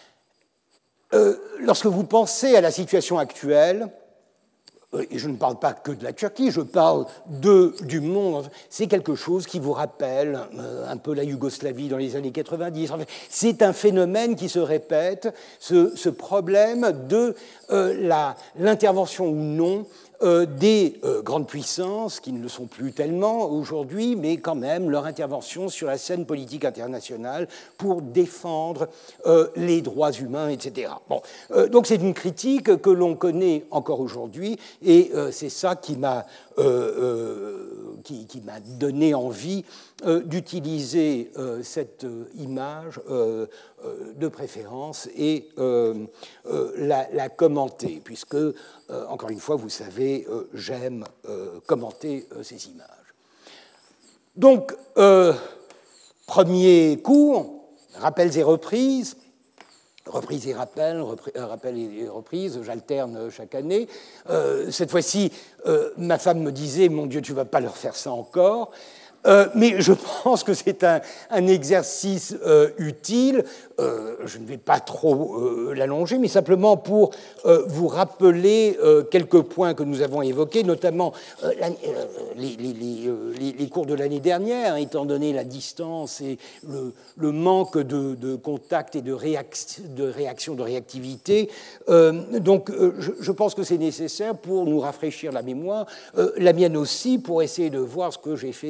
Euh, lorsque vous pensez à la situation actuelle, euh, et je ne parle pas que de la Turquie, je parle de, du monde, c'est quelque chose qui vous rappelle euh, un peu la Yougoslavie dans les années quatre-vingt-dix. Enfin, c'est un phénomène qui se répète, ce, ce problème de euh, la, l'intervention ou non Euh, des euh, grandes puissances, qui ne le sont plus tellement aujourd'hui, mais quand même leur intervention sur la scène politique internationale pour défendre euh, les droits humains, et cetera. Bon, euh, donc c'est une critique que l'on connaît encore aujourd'hui, et euh, c'est ça qui m'a euh, euh, qui, qui m'a donné envie euh, d'utiliser euh, cette euh, image euh, euh, de préférence et euh, euh, la, la commenter, puisque Euh, encore une fois, vous savez, euh, j'aime euh, commenter euh, ces images. Donc, euh, premier cours, rappels et reprises, reprises et rappels, repri- euh, rappels et reprises, j'alterne chaque année. Euh, cette fois-ci, euh, ma femme me disait, mon Dieu, tu ne vas pas leur faire ça encore. Euh, mais je pense que c'est un, un exercice euh, utile. Euh, je ne vais pas trop euh, l'allonger, mais simplement pour euh, vous rappeler euh, quelques points que nous avons évoqués, notamment euh, la, euh, les, les, les, les cours de l'année dernière, étant donné la distance et le, le manque de, de contact et de, réac de réaction, de réactivité. Euh, donc, euh, je, je pense que c'est nécessaire pour nous rafraîchir la mémoire, euh, la mienne aussi, pour essayer de voir ce que j'ai fait, ce que je n'ai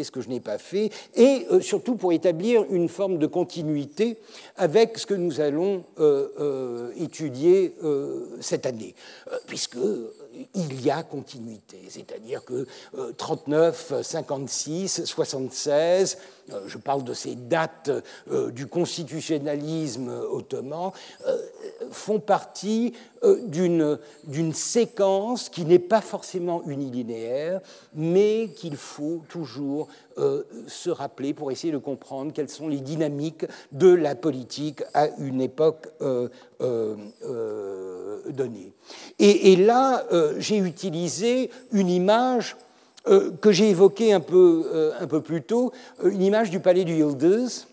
pas fait, et euh, surtout pour établir une forme de continuité avec ce que nous allons euh, euh, étudier euh, cette année, euh, puisque il y a continuité, c'est-à-dire que euh, trente-neuf, cinquante-six, soixante-seize, euh, je parle de ces dates euh, du constitutionnalisme ottoman, euh, font partie euh, d'une, d'une séquence qui n'est pas forcément unilinéaire, mais qu'il faut toujours euh, se rappeler pour essayer de comprendre quelles sont les dynamiques de la politique à une époque euh, euh, euh, donnée. Et, et là, euh, j'ai utilisé une image euh, que j'ai évoquée un peu, euh, un peu plus tôt, une image du palais du Yıldız,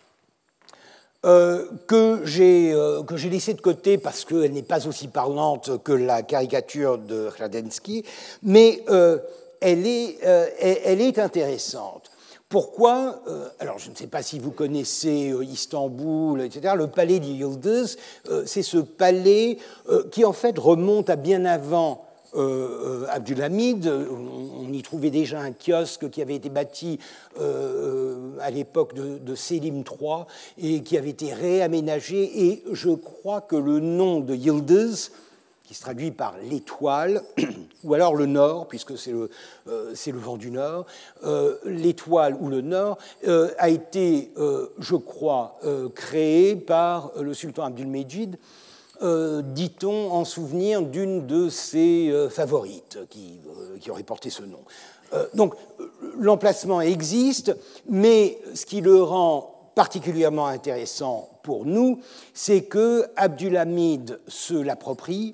euh, que j'ai euh, que j'ai laissée de côté parce qu'elle n'est pas aussi parlante que la caricature de Hradinsky, mais euh, elle, est, euh, elle est intéressante. Pourquoi? Alors, je ne sais pas si vous connaissez Istanbul, et cetera. Le palais du Yıldız, c'est ce palais qui, en fait, remonte à bien avant euh, Abdülhamid. On y trouvait déjà un kiosque qui avait été bâti euh, à l'époque de, de Selim trois et qui avait été réaménagé. Et je crois que le nom de Yıldız, qui se traduit par l'étoile, ou alors le nord, puisque c'est le, euh, c'est le vent du nord, euh, l'étoile ou le nord, euh, a été, euh, je crois, euh, créé par le sultan Abdülmecid, euh, dit-on, en souvenir d'une de ses euh, favorites, qui, euh, qui aurait porté ce nom. Euh, donc, l'emplacement existe, mais ce qui le rend particulièrement intéressant pour nous, c'est que Abdülhamid se l'approprie,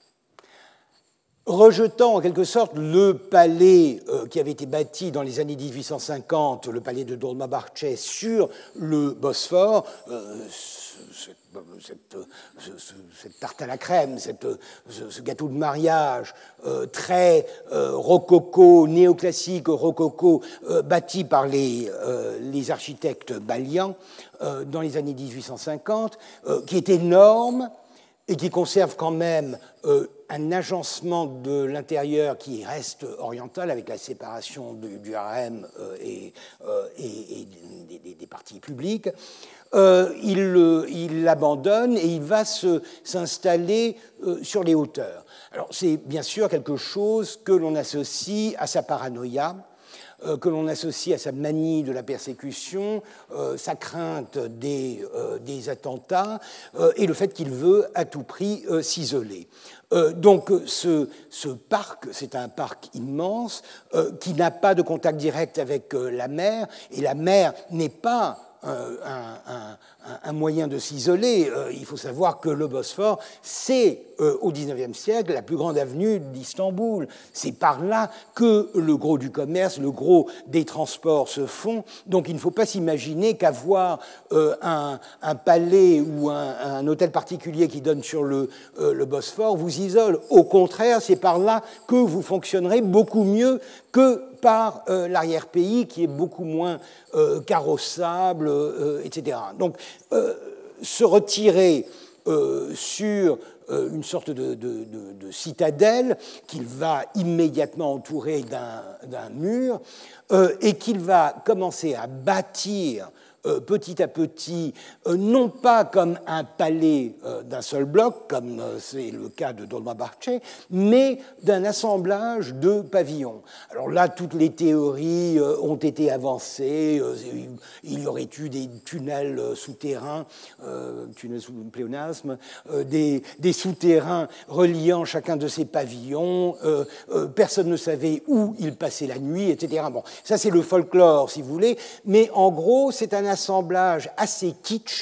rejetant en quelque sorte le palais euh, qui avait été bâti dans les années dix-huit cent cinquante, le palais de Dolmabahçe, sur le Bosphore, euh, cette, cette, cette, cette tarte à la crème, cette, ce, ce gâteau de mariage euh, très euh, rococo, néoclassique rococo, euh, bâti par les, euh, les architectes balians euh, dans les années dix-huit cent cinquante, euh, qui est énorme et qui conserve quand même euh, un agencement de l'intérieur qui reste oriental, avec la séparation du, du harem euh, et, euh, et, et des, des, des parties publiques. Euh, il, il l'abandonne et il va se, s'installer euh, sur les hauteurs. Alors, c'est bien sûr quelque chose que l'on associe à sa paranoïa, euh, que l'on associe à sa manie de la persécution, euh, sa crainte des, euh, des attentats euh, et le fait qu'il veut à tout prix euh, s'isoler. Euh, donc ce, ce parc, c'est un parc immense euh, qui n'a pas de contact direct avec euh, la mer, et la mer n'est pas un, un, un moyen de s'isoler. Euh, il faut savoir que le Bosphore, c'est euh, au dix-neuvième siècle la plus grande avenue d'Istanbul. C'est par là que le gros du commerce, le gros des transports se font. Donc il ne faut pas s'imaginer qu'avoir euh, un, un palais ou un, un hôtel particulier qui donne sur le, euh, le Bosphore vous isole. Au contraire, c'est par là que vous fonctionnerez beaucoup mieux que par euh, l'arrière-pays qui est beaucoup moins euh, carrossable, euh, et cetera. Donc, euh, se retirer euh, sur euh, une sorte de, de, de, de citadelle qu'il va immédiatement entourer d'un, d'un mur euh, et qu'il va commencer à bâtir Euh, petit à petit, euh, non pas comme un palais euh, d'un seul bloc, comme euh, c'est le cas de Dolmabahçe, mais d'un assemblage de pavillons. Alors là, toutes les théories euh, ont été avancées. Euh, il y aurait eu des tunnels euh, souterrains, euh, tunnels sous pléonasme, euh, des, des souterrains reliant chacun de ces pavillons. Euh, euh, personne ne savait où ils passaient la nuit, et cetera. Bon, ça, c'est le folklore, si vous voulez, mais en gros, c'est un assemblage assez kitsch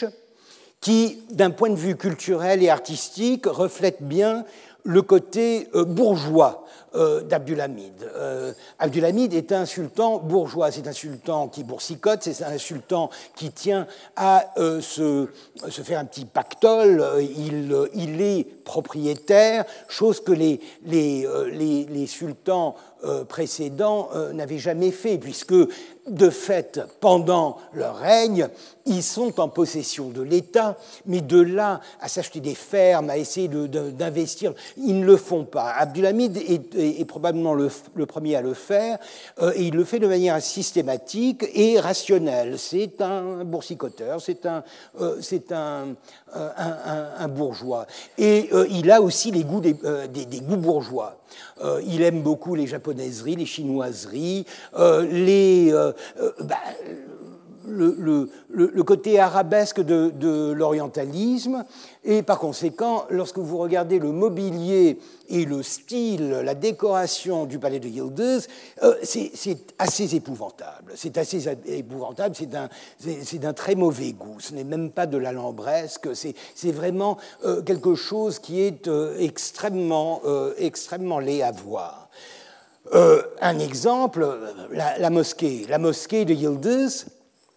qui, d'un point de vue culturel et artistique, reflète bien le côté euh, bourgeois euh, d'Abdülhamid. Euh, Abdülhamid est un sultan bourgeois, c'est un sultan qui boursicote, c'est un sultan qui tient à euh, se, se faire un petit pactole, il, il est propriétaire, chose que les, les, les, les sultans euh, précédents euh, n'avaient jamais fait, puisque de fait, pendant leur règne, ils sont en possession de l'État, mais de là à s'acheter des fermes, à essayer de, de, d'investir, ils ne le font pas. Abdülhamid est, est, est probablement le, le premier à le faire, euh, et il le fait de manière systématique et rationnelle. C'est un boursicoteur, c'est un, euh, c'est un, euh, un, un, un bourgeois. Et euh, il a aussi les goûts des, euh, des, des goûts bourgeois. Euh, il aime beaucoup les japonaiseries, les chinoiseries, euh, les... Euh, euh, bah, Le, le, le côté arabesque de, de l'orientalisme, et par conséquent, lorsque vous regardez le mobilier et le style, la décoration du palais de Yıldız, euh, c'est assez épouvantable. C'est assez épouvantable, c'est d'un très mauvais goût. Ce n'est même pas de l'alambresque, c'est vraiment euh, quelque chose qui est euh, extrêmement, euh, extrêmement laid à voir. Euh, un exemple, la, la mosquée. La mosquée de Yıldız,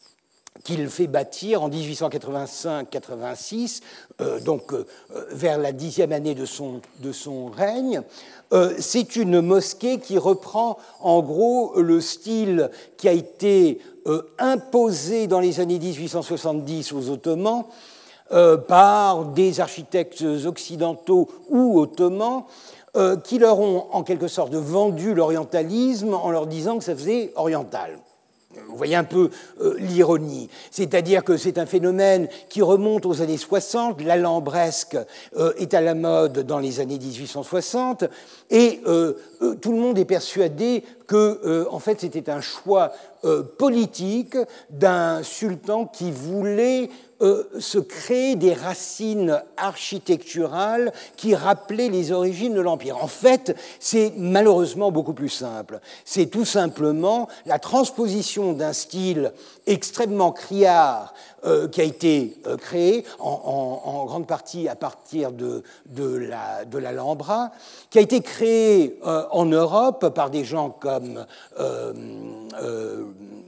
qu'il fait bâtir en dix-huit cent quatre-vingt-cinq quatre-vingt-six, euh, donc euh, vers la dixième année de son, de son règne. Euh, c'est une mosquée qui reprend en gros le style qui a été euh, imposé dans les années dix-huit cent soixante-dix aux Ottomans euh, par des architectes occidentaux ou ottomans euh, qui leur ont en quelque sorte vendu l'orientalisme en leur disant que ça faisait oriental. Vous voyez un peu euh, l'ironie, c'est-à-dire que c'est un phénomène qui remonte aux années soixante, l'alambresque euh, est à la mode dans les années dix-huit cent soixante, et euh, euh, tout le monde est persuadé que, euh, en fait, c'était un choix euh, politique d'un sultan qui voulait euh, se créer des racines architecturales qui rappelaient les origines de l'Empire. En fait, c'est malheureusement beaucoup plus simple. C'est tout simplement la transposition d'un style extrêmement criard euh, qui a été euh, créé en, en, en grande partie à partir de, de la, de l'Alhambra, qui a été créé euh, en Europe par des gens comme euh, euh,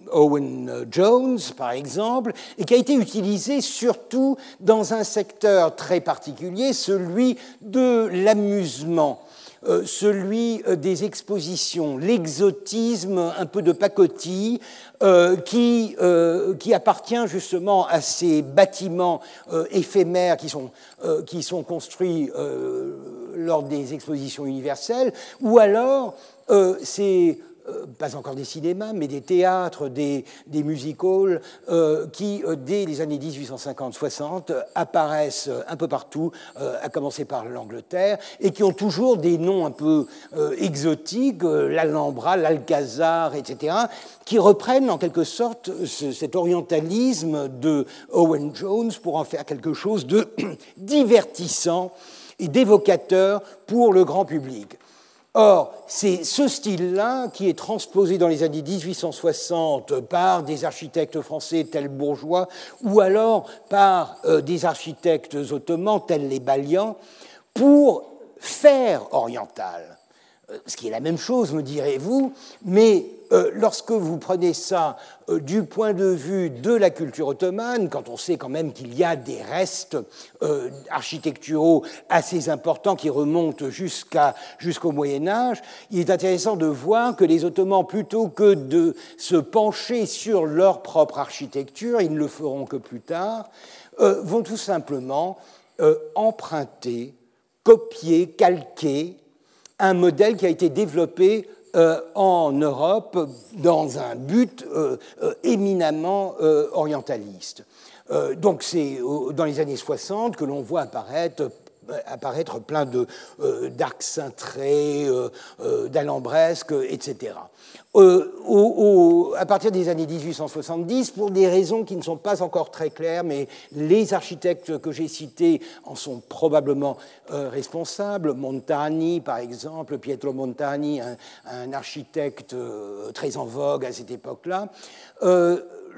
Owen Jones, par exemple, et qui a été utilisé surtout dans un secteur très particulier, celui de l'amusement, euh, celui des expositions, l'exotisme un peu de pacotille, euh, qui, euh, qui appartient justement à ces bâtiments euh, éphémères qui sont, euh, qui sont construits euh, lors des expositions universelles, ou alors euh, c'est... Euh, pas encore des cinémas, mais des théâtres, des, des music-halls euh, qui, euh, dès les années dix-huit cent cinquante soixante, apparaissent un peu partout, euh, à commencer par l'Angleterre, et qui ont toujours des noms un peu euh, exotiques, euh, l'Alhambra, l'Alcazar, et cetera, qui reprennent en quelque sorte ce, cet orientalisme de Owen Jones pour en faire quelque chose de divertissant et d'évocateur pour le grand public. Or, c'est ce style-là qui est transposé dans les années dix-huit cent soixante par des architectes français tels Bourgeois ou alors par euh, des architectes ottomans tels les Balian pour faire oriental. Euh, ce qui est la même chose, me direz-vous, mais euh, lorsque vous prenez ça euh, du point de vue de la culture ottomane, quand on sait quand même qu'il y a des restes euh, architecturaux assez importants qui remontent jusqu'à, jusqu'au Moyen-Âge, il est intéressant de voir que les Ottomans, plutôt que de se pencher sur leur propre architecture, ils ne le feront que plus tard, euh, vont tout simplement euh, emprunter, copier, calquer un modèle qui a été développé euh, en Europe dans un but euh, euh, éminemment euh, orientaliste. Euh, donc c'est dans les années soixante que l'on voit apparaître apparaître plein de, euh, d'arcs cintrés, euh, euh, d'alambresques, et cetera. Euh, au, au, à partir des années dix-huit cent soixante-dix, pour des raisons qui ne sont pas encore très claires, mais les architectes que j'ai cités en sont probablement euh, responsables. Montani, par exemple, Pietro Montani, un, un architecte euh, très en vogue à cette époque-là, euh,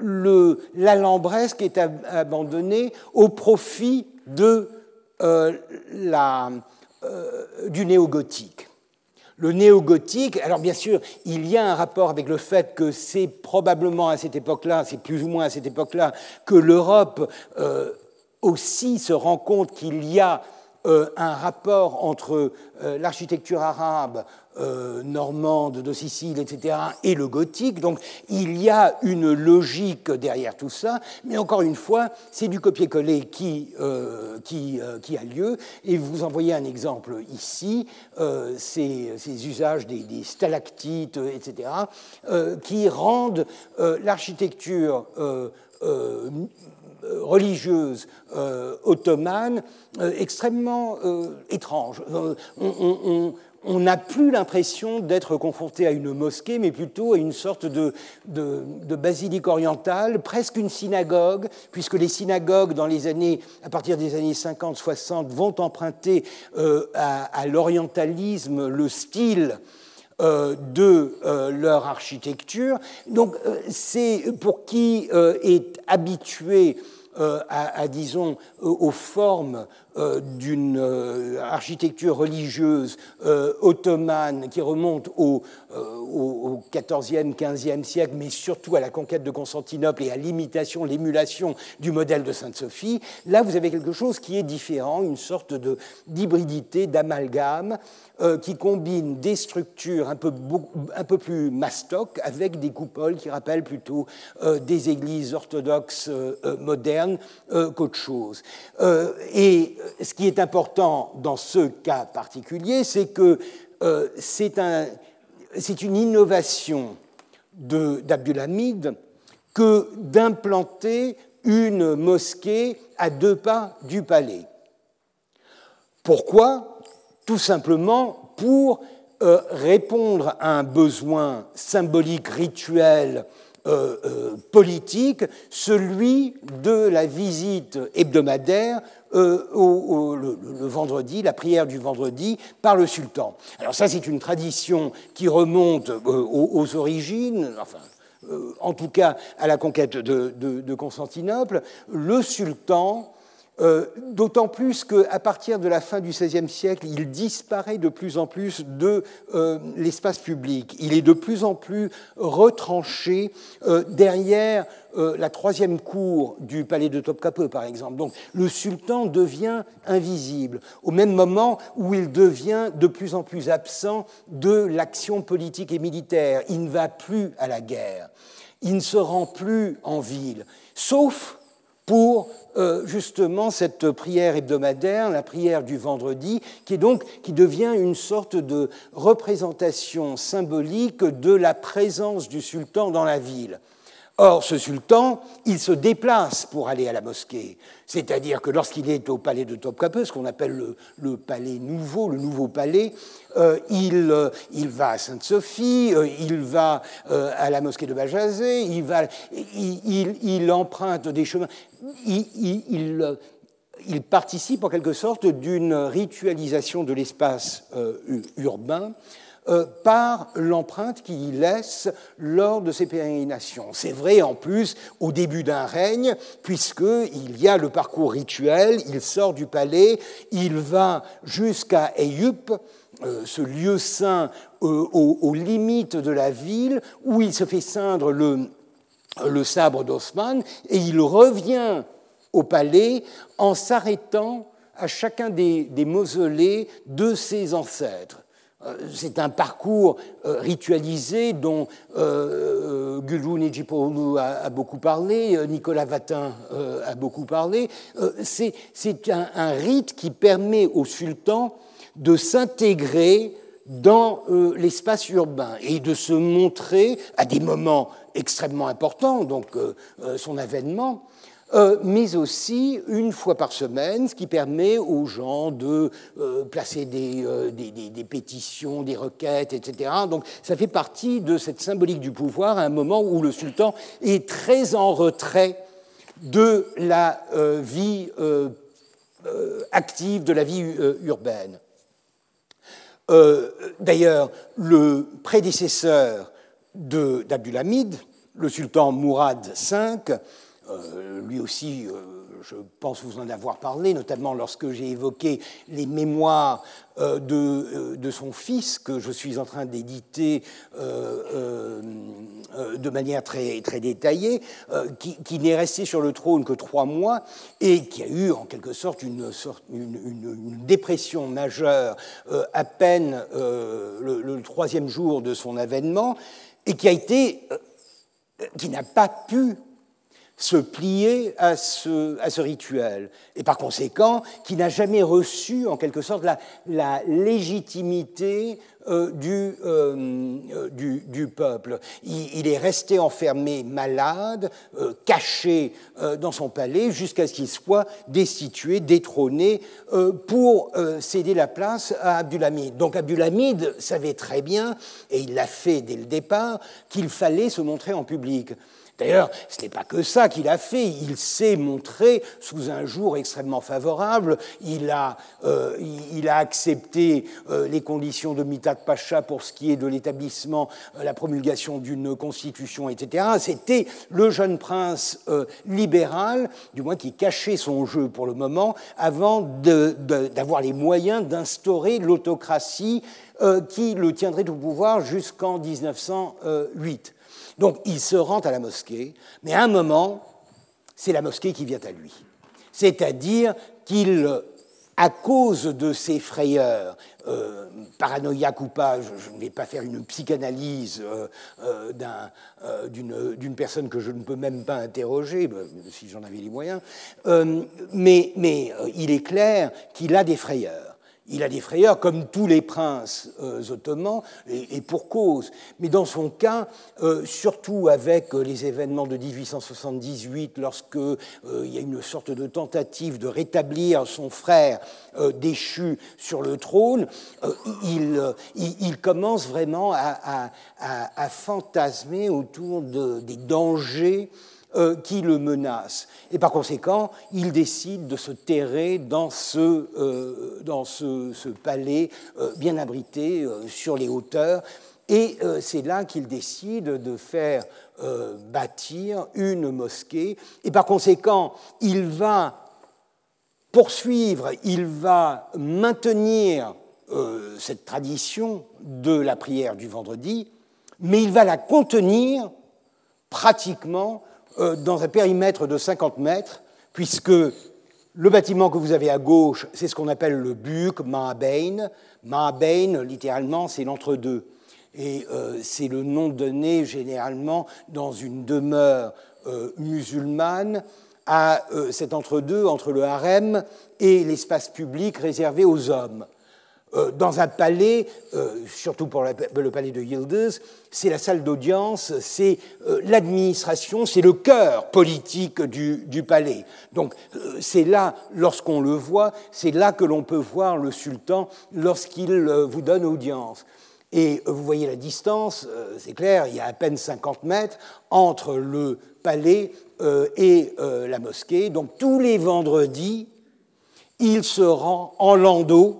l'alambresque est ab abandonné au profit de Euh, la, euh, du néo-gothique. Le néo-gothique, alors bien sûr, il y a un rapport avec le fait que c'est probablement à cette époque-là, c'est plus ou moins à cette époque-là, que l'Europe euh, aussi se rend compte qu'il y a euh, un rapport entre euh, l'architecture arabe euh, normande de Sicile, et cetera, et le gothique. Donc il y a une logique derrière tout ça, mais encore une fois, c'est du copier-coller qui, euh, qui, euh, qui a lieu. Et vous en voyez un exemple ici, euh, ces, ces usages des, des stalactites, et cetera, euh, qui rendent euh, l'architecture euh, euh, religieuse euh, ottomane euh, extrêmement euh, étrange. Euh, on, on, on n'a plus l'impression d'être confronté à une mosquée, mais plutôt à une sorte de, de, de basilique orientale, presque une synagogue, puisque les synagogues, dans les années, à partir des années cinquante soixante, vont emprunter euh, à, à l'orientalisme le style Euh, de euh, leur architecture. Donc, euh, c'est pour qui euh, est habitué euh, à, à, disons, aux formes euh, d'une euh, architecture religieuse euh, ottomane qui remonte au, euh, au, au quatorzième, quinzième siècle, mais surtout à la conquête de Constantinople et à l'imitation, l'émulation du modèle de Sainte-Sophie. Là, vous avez quelque chose qui est différent, une sorte de, d'hybridité, d'amalgame, Euh, qui combine des structures un peu, un peu plus mastoc avec des coupoles qui rappellent plutôt euh, des églises orthodoxes euh, modernes euh, qu'autre chose. Euh, et ce qui est important dans ce cas particulier, c'est que euh, c'est un, c'est une innovation d'Abdulhamid que d'implanter une mosquée à deux pas du palais. Pourquoi ? Tout simplement pour euh, répondre à un besoin symbolique, rituel, euh, euh, politique, celui de la visite hebdomadaire euh, au, au, le, le vendredi, la prière du vendredi par le sultan. Alors ça, c'est une tradition qui remonte euh, aux, aux origines, enfin, euh, en tout cas à la conquête de, de, de Constantinople. Le sultan, Euh, d'autant plus qu'à partir de la fin du seizième siècle, il disparaît de plus en plus de euh, l'espace public. Il est de plus en plus retranché euh, derrière euh, la troisième cour du palais de Topkapı, par exemple. Donc le sultan devient invisible, au même moment où il devient de plus en plus absent de l'action politique et militaire. Il ne va plus à la guerre, il ne se rend plus en ville, sauf pour euh, justement cette prière hebdomadaire, la prière du vendredi, qui, est donc, qui devient une sorte de représentation symbolique de la présence du sultan dans la ville. Or, ce sultan, il se déplace pour aller à la mosquée. C'est-à-dire que lorsqu'il est au palais de Topkapı, ce qu'on appelle le, le palais nouveau, le nouveau palais, euh, il, euh, il va à Sainte-Sophie, euh, il va euh, à la mosquée de Bajazet, il, va, il, il, il emprunte des chemins, il, il, il, il participe en quelque sorte d'une ritualisation de l'espace euh, urbain Euh, par l'empreinte qu'il laisse lors de ses pérégrinations. C'est vrai en plus au début d'un règne, puisqu'il y a le parcours rituel, il sort du palais, il va jusqu'à Eyüp, euh, ce lieu saint euh, aux, aux limites de la ville, où il se fait ceindre le, le sabre d'Osman, et il revient au palais en s'arrêtant à chacun des, des mausolées de ses ancêtres. C'est un parcours euh, ritualisé dont euh, Gülru Necipoğlu a, a beaucoup parlé, Nicolas Vatin euh, a beaucoup parlé. Euh, c'est c'est un, un rite qui permet au sultan de s'intégrer dans euh, l'espace urbain et de se montrer à des moments extrêmement importants, donc euh, son avènement, Euh, mais aussi une fois par semaine, ce qui permet aux gens de euh, placer des, euh, des, des, des pétitions, des requêtes, et cetera. Donc ça fait partie de cette symbolique du pouvoir à un moment où le sultan est très en retrait de la euh, vie euh, euh, active, de la vie euh, urbaine. Euh, d'ailleurs, le prédécesseur d'Abdulhamid, le sultan Mourad cinq, euh, lui aussi, euh, je pense vous en avoir parlé, notamment lorsque j'ai évoqué les mémoires euh, de, euh, de son fils, que je suis en train d'éditer euh, euh, euh, de manière très, très détaillée, euh, qui, qui n'est resté sur le trône que trois mois et qui a eu en quelque sorte une, sorte, une, une, une dépression majeure euh, à peine euh, le, le troisième jour de son avènement, et qui a été, euh, qui n'a pas pu se plier à ce, à ce rituel, et par conséquent, qui n'a jamais reçu, en quelque sorte, la, la légitimité euh, du, euh, du, du peuple. Il, il est resté enfermé, malade, euh, caché euh, dans son palais, jusqu'à ce qu'il soit destitué, détrôné, euh, pour euh, céder la place à Abdulhamid. Donc Abdulhamid savait très bien, et il l'a fait dès le départ, qu'il fallait se montrer en public. D'ailleurs, ce n'est pas que ça qu'il a fait, il s'est montré sous un jour extrêmement favorable, il a, euh, il a accepté euh, les conditions de Mithat Pacha pour ce qui est de l'établissement, euh, la promulgation d'une constitution, et cetera. C'était le jeune prince euh, libéral, du moins qui cachait son jeu pour le moment, avant de, de, d'avoir les moyens d'instaurer l'autocratie euh, qui le tiendrait au pouvoir jusqu'en dix-neuf cent huit. Donc, il se rend à la mosquée, mais à un moment, c'est la mosquée qui vient à lui. C'est-à-dire qu'il, à cause de ses frayeurs, euh, paranoïaques ou pas, je, je ne vais pas faire une psychanalyse euh, euh, d'un, euh, d'une, d'une personne que je ne peux même pas interroger, ben, si j'en avais les moyens, euh, mais, mais euh, il est clair qu'il a des frayeurs. Il a des frayeurs, comme tous les princes euh, ottomans, et, et pour cause. Mais dans son cas, euh, surtout avec les événements de dix-huit cent soixante-dix-huit, lorsque euh, il y a une sorte de tentative de rétablir son frère euh, déchu sur le trône, euh, il, il, il commence vraiment à, à, à, à fantasmer autour de, des dangers Euh, qui le menace. Et par conséquent, il décide de se terrer dans ce, euh, dans ce, ce palais euh, bien abrité euh, sur les hauteurs. Et euh, c'est là qu'il décide de faire euh, bâtir une mosquée. Et par conséquent, il va poursuivre, il va maintenir euh, cette tradition de la prière du vendredi, mais il va la contenir pratiquement dans un périmètre de cinquante mètres, puisque le bâtiment que vous avez à gauche, c'est ce qu'on appelle le Buk, Ma'abein. Ma'abein, littéralement, c'est l'entre-deux. Et euh, c'est le nom donné généralement dans une demeure euh, musulmane à euh, cet entre-deux, entre le harem et l'espace public réservé aux hommes. Dans un palais, euh, surtout pour le palais de Yıldız, c'est la salle d'audience, c'est euh, l'administration, c'est le cœur politique du, du palais. Donc euh, c'est là, lorsqu'on le voit, c'est là que l'on peut voir le sultan lorsqu'il euh, vous donne audience. Et euh, vous voyez la distance, euh, c'est clair, il y a à peine cinquante mètres entre le palais euh, et euh, la mosquée. Donc tous les vendredis, il se rend en landau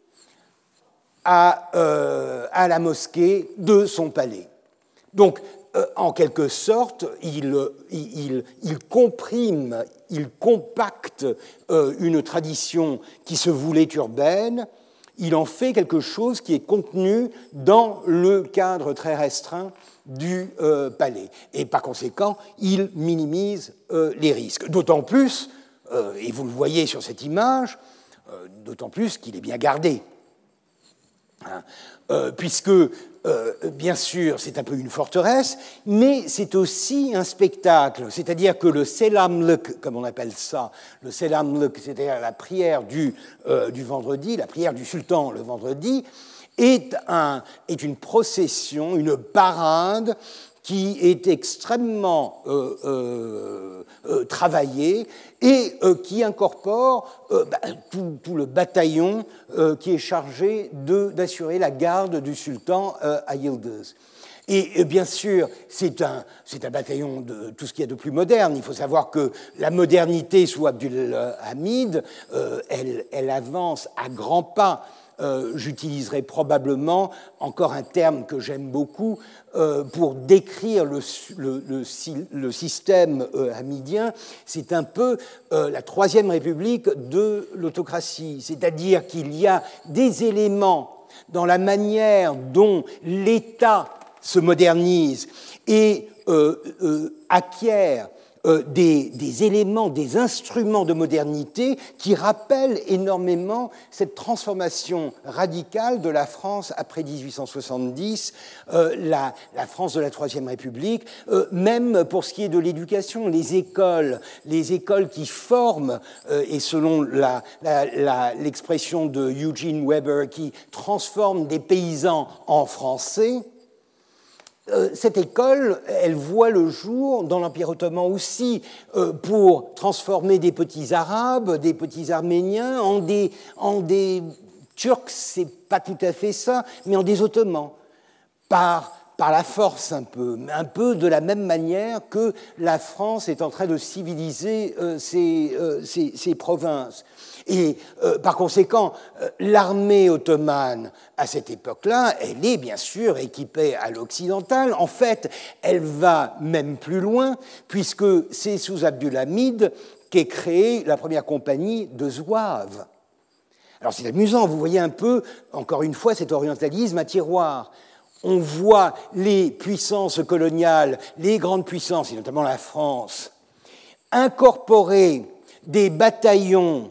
À, euh, à la mosquée de son palais. Donc, euh, en quelque sorte, il, il, il comprime, il compacte euh, une tradition qui se voulait urbaine, il en fait quelque chose qui est contenu dans le cadre très restreint du euh, palais. Et par conséquent, il minimise euh, les risques. D'autant plus, euh, et vous le voyez sur cette image, euh, d'autant plus qu'il est bien gardé. Hein, euh, puisque, euh, bien sûr, c'est un peu une forteresse, mais c'est aussi un spectacle, c'est-à-dire que le Selamlık, comme on appelle ça, le Selamlık, c'est-à-dire la prière du, euh, du vendredi, la prière du sultan le vendredi, est, un, est une procession, une parade qui est extrêmement euh, euh, euh, travaillée et euh, qui incorpore euh, bah, tout, tout le bataillon euh, qui est chargé de, d'assurer la garde du sultan euh, à Yıldız. Et, et bien sûr, c'est un, c'est un bataillon de tout ce qu'il y a de plus moderne. Il faut savoir que la modernité sous Abdülhamid, euh, elle, elle avance à grands pas euh, j'utiliserai probablement encore un terme que j'aime beaucoup euh, pour décrire le, le, le, le système euh, hamidien. C'est un peu euh, la Troisième République de l'autocratie, c'est-à-dire qu'il y a des éléments dans la manière dont l'État se modernise et euh, euh, acquiert euh, des, des éléments, des instruments de modernité qui rappellent énormément cette transformation radicale de la France après dix-huit cent soixante-dix, euh, la, la France de la Troisième République, euh, même pour ce qui est de l'éducation, les écoles, les écoles qui forment, euh, et selon la, la, la, l'expression de Eugene Weber, qui transforment des paysans en Français. Cette école, elle voit le jour dans l'Empire ottoman aussi pour transformer des petits Arabes, des petits Arméniens en des, en des Turcs, c'est pas tout à fait ça, mais en des Ottomans, par, par la force un peu, un peu de la même manière que la France est en train de civiliser euh, ses, euh, ses, ses provinces. Et euh, par conséquent, euh, l'armée ottomane, à cette époque-là, elle est bien sûr équipée à l'occidental. En fait, elle va même plus loin, puisque c'est sous Abdulhamid qu'est créée la première compagnie de zouaves. Alors c'est amusant, vous voyez un peu, encore une fois, cet orientalisme à tiroir. On voit les puissances coloniales, les grandes puissances, et notamment la France, incorporer des bataillons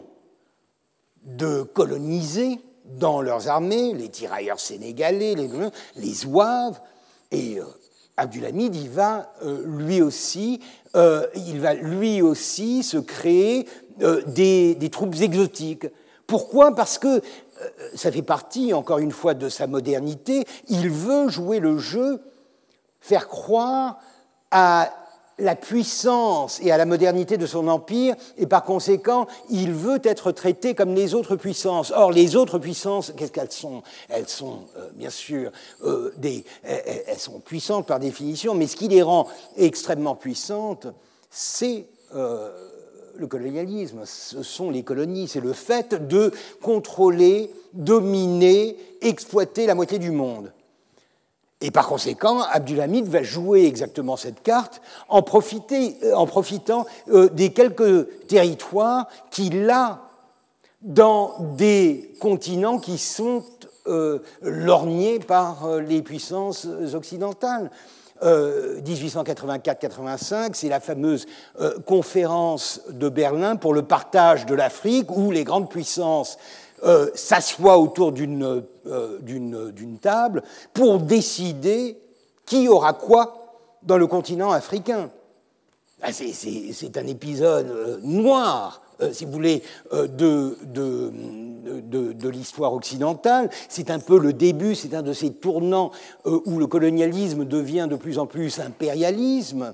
de colonisés dans leurs armées, les tirailleurs sénégalais, les, les zouaves, et euh, Abdulhamid, il va euh, lui aussi, euh, il va lui aussi se créer euh, des, des troupes exotiques. Pourquoi ? Parce que euh, ça fait partie, encore une fois, de sa modernité. Il veut jouer le jeu, faire croire à la puissance et à la modernité de son empire, et par conséquent, il veut être traité comme les autres puissances. Or, les autres puissances, qu'est-ce qu'elles sont ? Elles sont, euh, bien sûr, euh, des, elles, elles sont puissantes par définition, mais ce qui les rend extrêmement puissantes, c'est euh, le colonialisme, ce sont les colonies, c'est le fait de contrôler, dominer, exploiter la moitié du monde. Et par conséquent, Abdulhamid va jouer exactement cette carte en, profiter, en profitant euh, des quelques territoires qu'il a dans des continents qui sont euh, lorgnés par euh, les puissances occidentales. Euh, dix-huit cent quatre-vingt-quatre quatre-vingt-cinq, c'est la fameuse euh, conférence de Berlin pour le partage de l'Afrique, où les grandes puissances Euh, s'assoient autour d'une, euh, d'une, d'une table pour décider qui aura quoi dans le continent africain. Ah, c'est, c'est, c'est un épisode euh, noir, euh, si vous voulez, euh, de, de, de, de l'histoire occidentale. C'est un peu le début, c'est un de ces tournants euh, où le colonialisme devient de plus en plus impérialisme.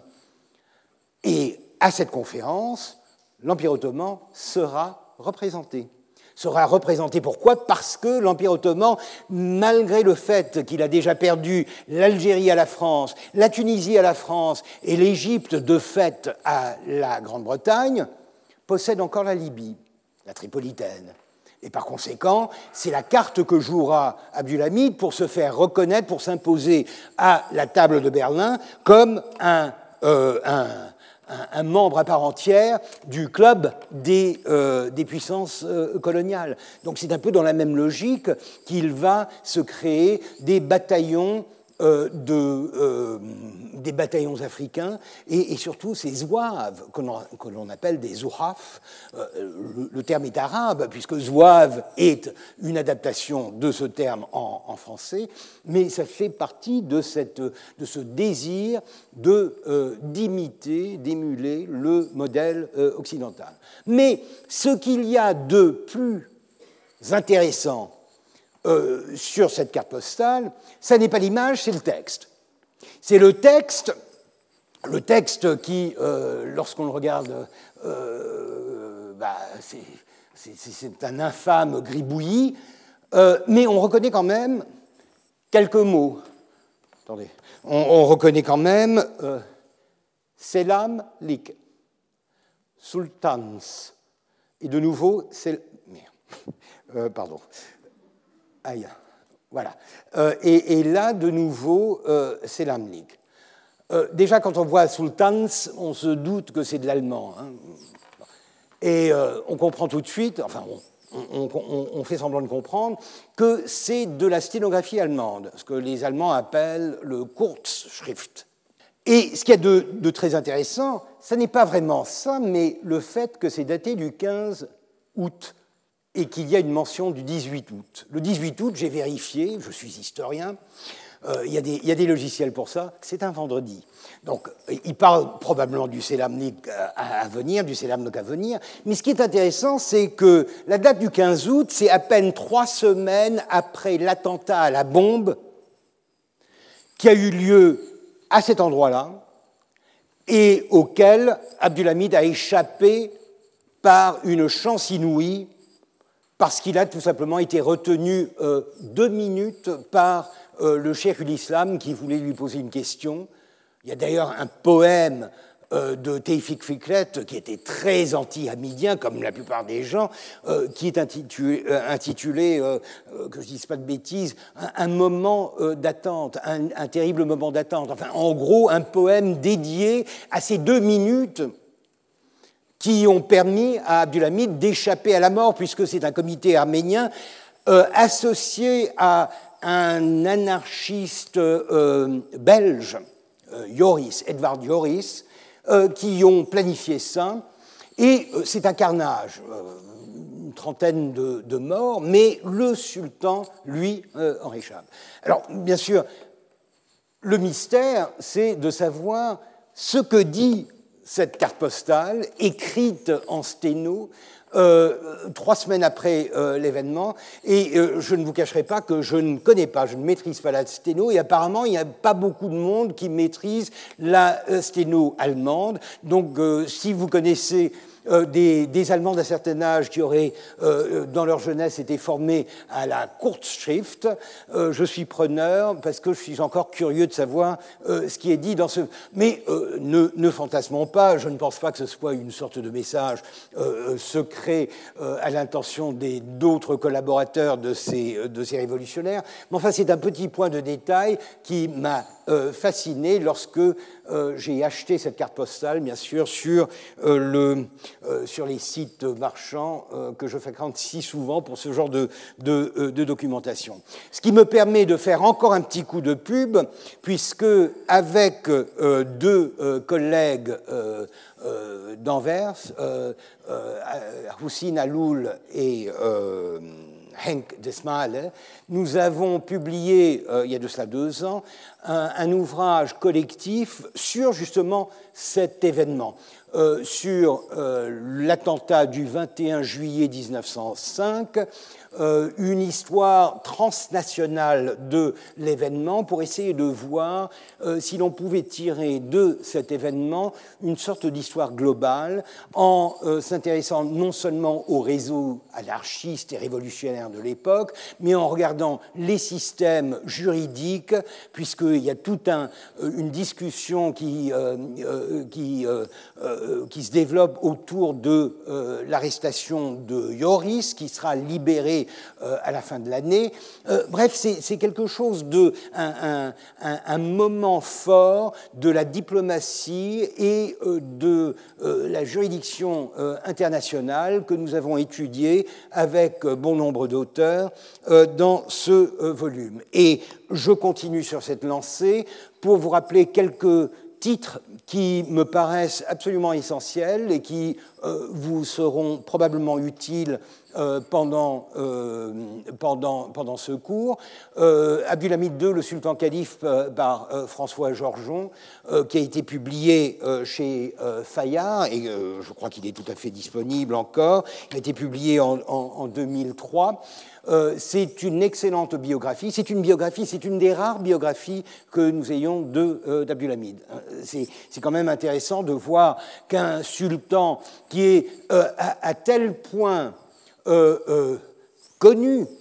Et à cette conférence, l'Empire ottoman sera représenté. sera représenté. Pourquoi ? Parce que l'Empire ottoman, malgré le fait qu'il a déjà perdu l'Algérie à la France, la Tunisie à la France et l'Égypte de fait à la Grande-Bretagne, possède encore la Libye, la Tripolitaine. Et par conséquent, c'est la carte que jouera Abdulhamid pour se faire reconnaître, pour s'imposer à la table de Berlin comme un, euh, un un membre à part entière du club des, euh, des puissances euh, coloniales. Donc c'est un peu dans la même logique qu'il va se créer des bataillons, euh, de, euh, des bataillons africains et, et surtout ces zouaves que l'on, que l'on appelle des zouhaf. Euh, le, le terme est arabe puisque zouave est une adaptation de ce terme en, en français, mais ça fait partie de, cette, de ce désir de, euh, d'imiter, d'émuler le modèle euh, occidental. Mais ce qu'il y a de plus intéressant Euh, sur cette carte postale, ça n'est pas l'image, c'est le texte. C'est le texte, le texte qui, euh, lorsqu'on le regarde, euh, bah, c'est, c'est, c'est un infâme gribouillis, euh, mais on reconnaît quand même quelques mots. Attendez, on, on reconnaît quand même euh, Selam lik, Sultans, et de nouveau, c'est... Merde, euh, pardon. Aïe, voilà. Euh, et, et là, de nouveau, euh, c'est l'Amlik. Euh, déjà, quand on voit Sultans, on se doute que c'est de l'allemand. Hein. Et euh, on comprend tout de suite, enfin, on, on, on, on fait semblant de comprendre, que c'est de la sténographie allemande, ce que les Allemands appellent le Kurzschrift. Et ce qu'il y a de, de très intéressant, ce n'est pas vraiment ça, mais le fait que c'est daté du quinze août et qu'il y a une mention du dix-huit août. Le dix-huit août, j'ai vérifié, je suis historien, euh, il, y a des, il y a des logiciels pour ça, c'est un vendredi. Donc, il parle probablement du Selamnik à venir, du Selamnik à venir, mais ce qui est intéressant, c'est que la date du quinze août, c'est à peine trois semaines après l'attentat à la bombe qui a eu lieu à cet endroit-là et auquel Abdulhamid a échappé par une chance inouïe parce qu'il a tout simplement été retenu euh, deux minutes par euh, le cheikh l'Islam qui voulait lui poser une question. Il y a d'ailleurs un poème euh, de Tawfik Fikret qui était très anti-hamidien, comme la plupart des gens, euh, qui est intitulé, euh, intitulé euh, euh, que je ne dise pas de bêtises, un, un moment euh, d'attente, un, un terrible moment d'attente. Enfin, en gros, un poème dédié à ces deux minutes qui ont permis à Abdulhamid d'échapper à la mort, puisque c'est un comité arménien euh, associé à un anarchiste euh, belge, euh, Joris, Edvard Joris, euh, qui ont planifié ça. Et euh, c'est un carnage, euh, une trentaine de, de morts, mais le sultan, lui, euh, en réchappe. Alors, bien sûr, le mystère, c'est de savoir ce que dit cette carte postale, écrite en sténo, euh, trois semaines après euh, l'événement, et euh, je ne vous cacherai pas que je ne connais pas, je ne maîtrise pas la sténo, et apparemment il n'y a pas beaucoup de monde qui maîtrise la euh, sténo allemande, donc euh, si vous connaissez Euh, des, des Allemands d'un certain âge qui auraient, euh, dans leur jeunesse, été formés à la Kurzschrift, euh, je suis preneur parce que je suis encore curieux de savoir euh, ce qui est dit dans ce... Mais euh, ne, ne fantasmons pas, je ne pense pas que ce soit une sorte de message euh, secret euh, à l'intention d'autres collaborateurs de ces, de ces révolutionnaires, mais enfin c'est un petit point de détail qui m'a euh, fasciné lorsque euh, j'ai acheté cette carte postale, bien sûr, sur euh, le... Euh, sur les sites marchands euh, que je fréquente si souvent pour ce genre de, de, euh, de documentation. Ce qui me permet de faire encore un petit coup de pub, puisque avec euh, deux euh, collègues euh, euh, d'Anvers, euh, euh, Houssine Aloul et euh, Henk Desmale, nous avons publié, euh, il y a de cela deux ans, un, un ouvrage collectif sur justement cet événement. Euh, sur euh, l'attentat du vingt et un juillet mille neuf cent cinq, euh, une histoire transnationale de l'événement pour essayer de voir euh, si l'on pouvait tirer de cet événement une sorte d'histoire globale en euh, s'intéressant non seulement aux réseaux anarchistes et révolutionnaires de l'époque, mais en regardant les systèmes juridiques, puisqu'il y a toute un, une discussion qui, euh, euh, qui euh, Euh, qui se développe autour de euh, l'arrestation de Joris, qui sera libéré euh, à la fin de l'année. Euh, bref, c'est quelque chose de un, un, un moment fort de la diplomatie et euh, de euh, la juridiction euh, internationale que nous avons étudié avec euh, bon nombre d'auteurs euh, dans ce euh, volume. Et je continue sur cette lancée pour vous rappeler quelques titres qui me paraissent absolument essentiels et qui euh, vous seront probablement utiles euh, pendant, euh, pendant, pendant ce cours. Euh, Abdulhamid deux, le sultan calife euh, par euh, François Georgeon, euh, qui a été publié euh, chez euh, Fayard, et euh, je crois qu'il est tout à fait disponible encore. Il a été publié en, en, en deux mille trois. Euh, c'est une excellente biographie. C'est une biographie, c'est une des rares biographies que nous ayons euh, d'Abdulhamid. C'est quand même intéressant de voir qu'un sultan qui est euh, à, à tel point euh, euh, connu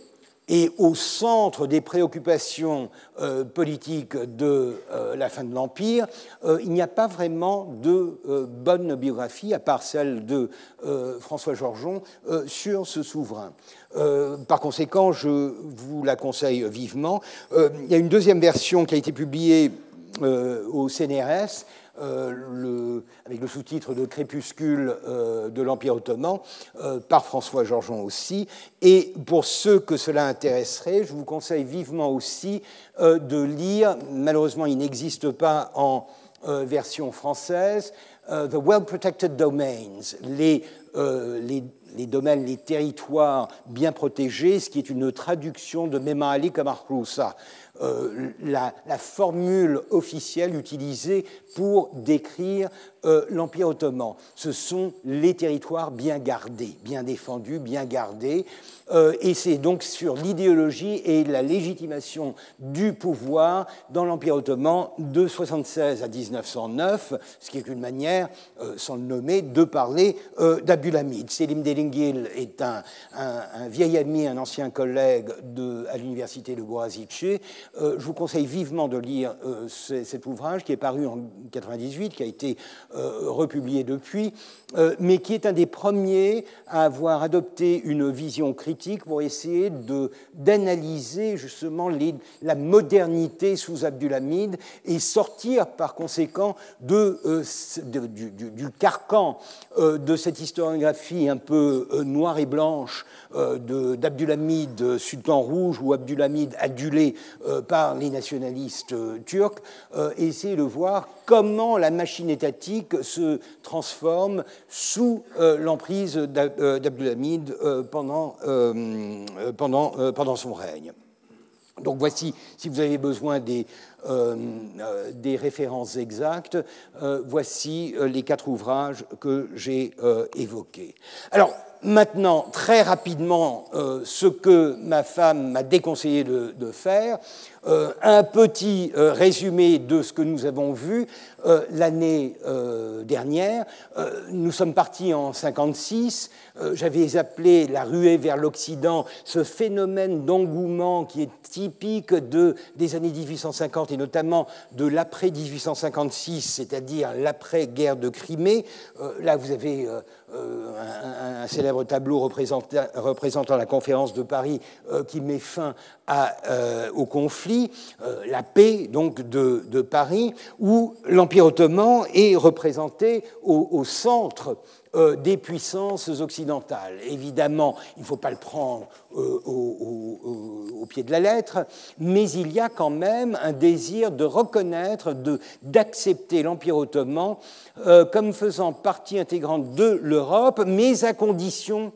et au centre des préoccupations euh, politiques de euh, la fin de l'Empire, euh, il n'y a pas vraiment de euh, bonne biographie, à part celle de euh, François Georgeon, euh, sur ce souverain. Euh, par conséquent, je vous la conseille vivement. Euh, il y a une deuxième version qui a été publiée euh, au C N R S, Euh, le, avec le sous-titre de Crépuscule euh, de l'Empire ottoman, euh, par François Georgeon aussi. Et pour ceux que cela intéresserait, je vous conseille vivement aussi euh, de lire, malheureusement il n'existe pas en euh, version française, uh, The Well-Protected Domains, les, euh, les, les domaines, les territoires bien protégés, ce qui est une traduction de Memalik Amarroussa. Euh, la, la formule officielle utilisée pour décrire euh, l'Empire ottoman. Ce sont les territoires bien gardés, bien défendus, bien gardés, euh, et c'est donc sur l'idéologie et la légitimation du pouvoir dans l'Empire ottoman de soixante-seize à dix-neuf cent neuf, ce qui est une manière, euh, sans le nommer, de parler euh, d'Abdülhamid. Selim Delingil est un, un, un vieil ami, un ancien collègue de, à l'université de Boğaziçi. Euh, je vous conseille vivement de lire euh, cet ouvrage qui est paru en quatre-vingt-dix-huit, qui a été euh, republié depuis, euh, mais qui est un des premiers à avoir adopté une vision critique pour essayer de, d'analyser justement les, la modernité sous Abdülhamid et sortir par conséquent de, euh, de, du, du, du carcan euh, de cette historiographie un peu euh, noire et blanche euh, de, d'Abdülhamid sultan rouge ou Abdülhamid adulé euh, par les nationalistes euh, turcs, euh, et essayer de voir comment la machine étatique se transforme sous euh, l'emprise d'Abdülhamid euh, pendant, euh, pendant, euh, pendant son règne. Donc voici, si vous avez besoin des, euh, euh, des références exactes, euh, voici euh, les quatre ouvrages que j'ai euh, évoqués. Alors, maintenant, très rapidement, euh, ce que ma femme m'a déconseillé de, de faire, euh, un petit euh, résumé de ce que nous avons vu euh, l'année euh, dernière. Euh, nous sommes partis en cinquante-six, euh, j'avais appelé la ruée vers l'Occident ce phénomène d'engouement qui est typique de, des années dix-huit cent cinquante et notamment de l'après dix-huit cent cinquante-six, c'est-à-dire l'après-guerre de Crimée. Euh, là, vous avez euh, un, un célèbre tableau représentant, représentant la conférence de Paris euh, qui met fin à, euh, au conflit, euh, la paix donc de, de Paris, où l'Empire ottoman est représenté au, au centre euh, des puissances occidentales. Évidemment, il ne faut pas le prendre euh, au, au, au pied de la lettre, mais il y a quand même un désir de reconnaître, de, d'accepter l'Empire ottoman euh, comme faisant partie intégrante de l'Europe, mais à condition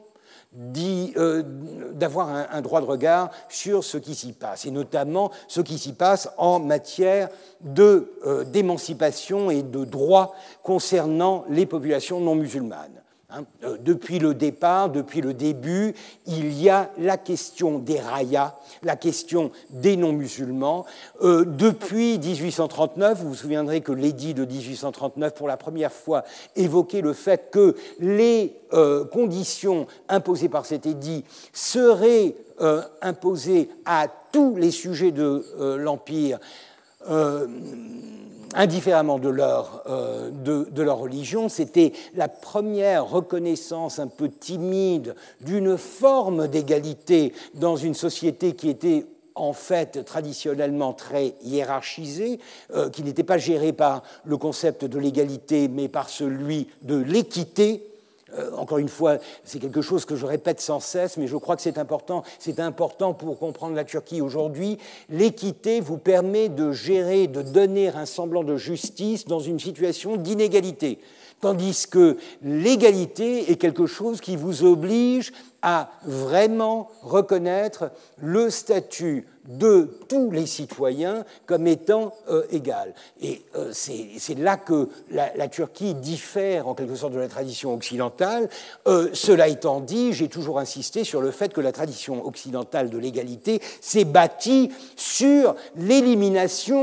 Euh, d'avoir un, un droit de regard sur ce qui s'y passe, et notamment ce qui s'y passe en matière de, euh, d'émancipation et de droits concernant les populations non musulmanes. Hein. Euh, depuis le départ, depuis le début, il y a la question des rayas, la question des non-musulmans. Euh, depuis dix-huit cent trente-neuf, vous vous souviendrez que l'édit de dix-huit cent trente-neuf, pour la première fois, évoquait le fait que les euh, conditions imposées par cet édit seraient euh, imposées à tous les sujets de euh, l'Empire, euh, indifféremment de leur, euh, de, de leur religion. C'était la première reconnaissance un peu timide d'une forme d'égalité dans une société qui était en fait traditionnellement très hiérarchisée, euh, qui n'était pas gérée par le concept de l'égalité, mais par celui de l'équité. Euh, encore une fois, c'est quelque chose que je répète sans cesse, mais je crois que c'est important, c'est important pour comprendre la Turquie aujourd'hui. L'équité vous permet de gérer, de donner un semblant de justice dans une situation d'inégalité, tandis que l'égalité est quelque chose qui vous oblige à vraiment reconnaître le statut de tous les citoyens comme étant euh, égal. Et euh, c'est, c'est là que la, la Turquie diffère en quelque sorte de la tradition occidentale. Euh, cela étant dit, j'ai toujours insisté sur le fait que la tradition occidentale de l'égalité s'est bâtie sur l'élimination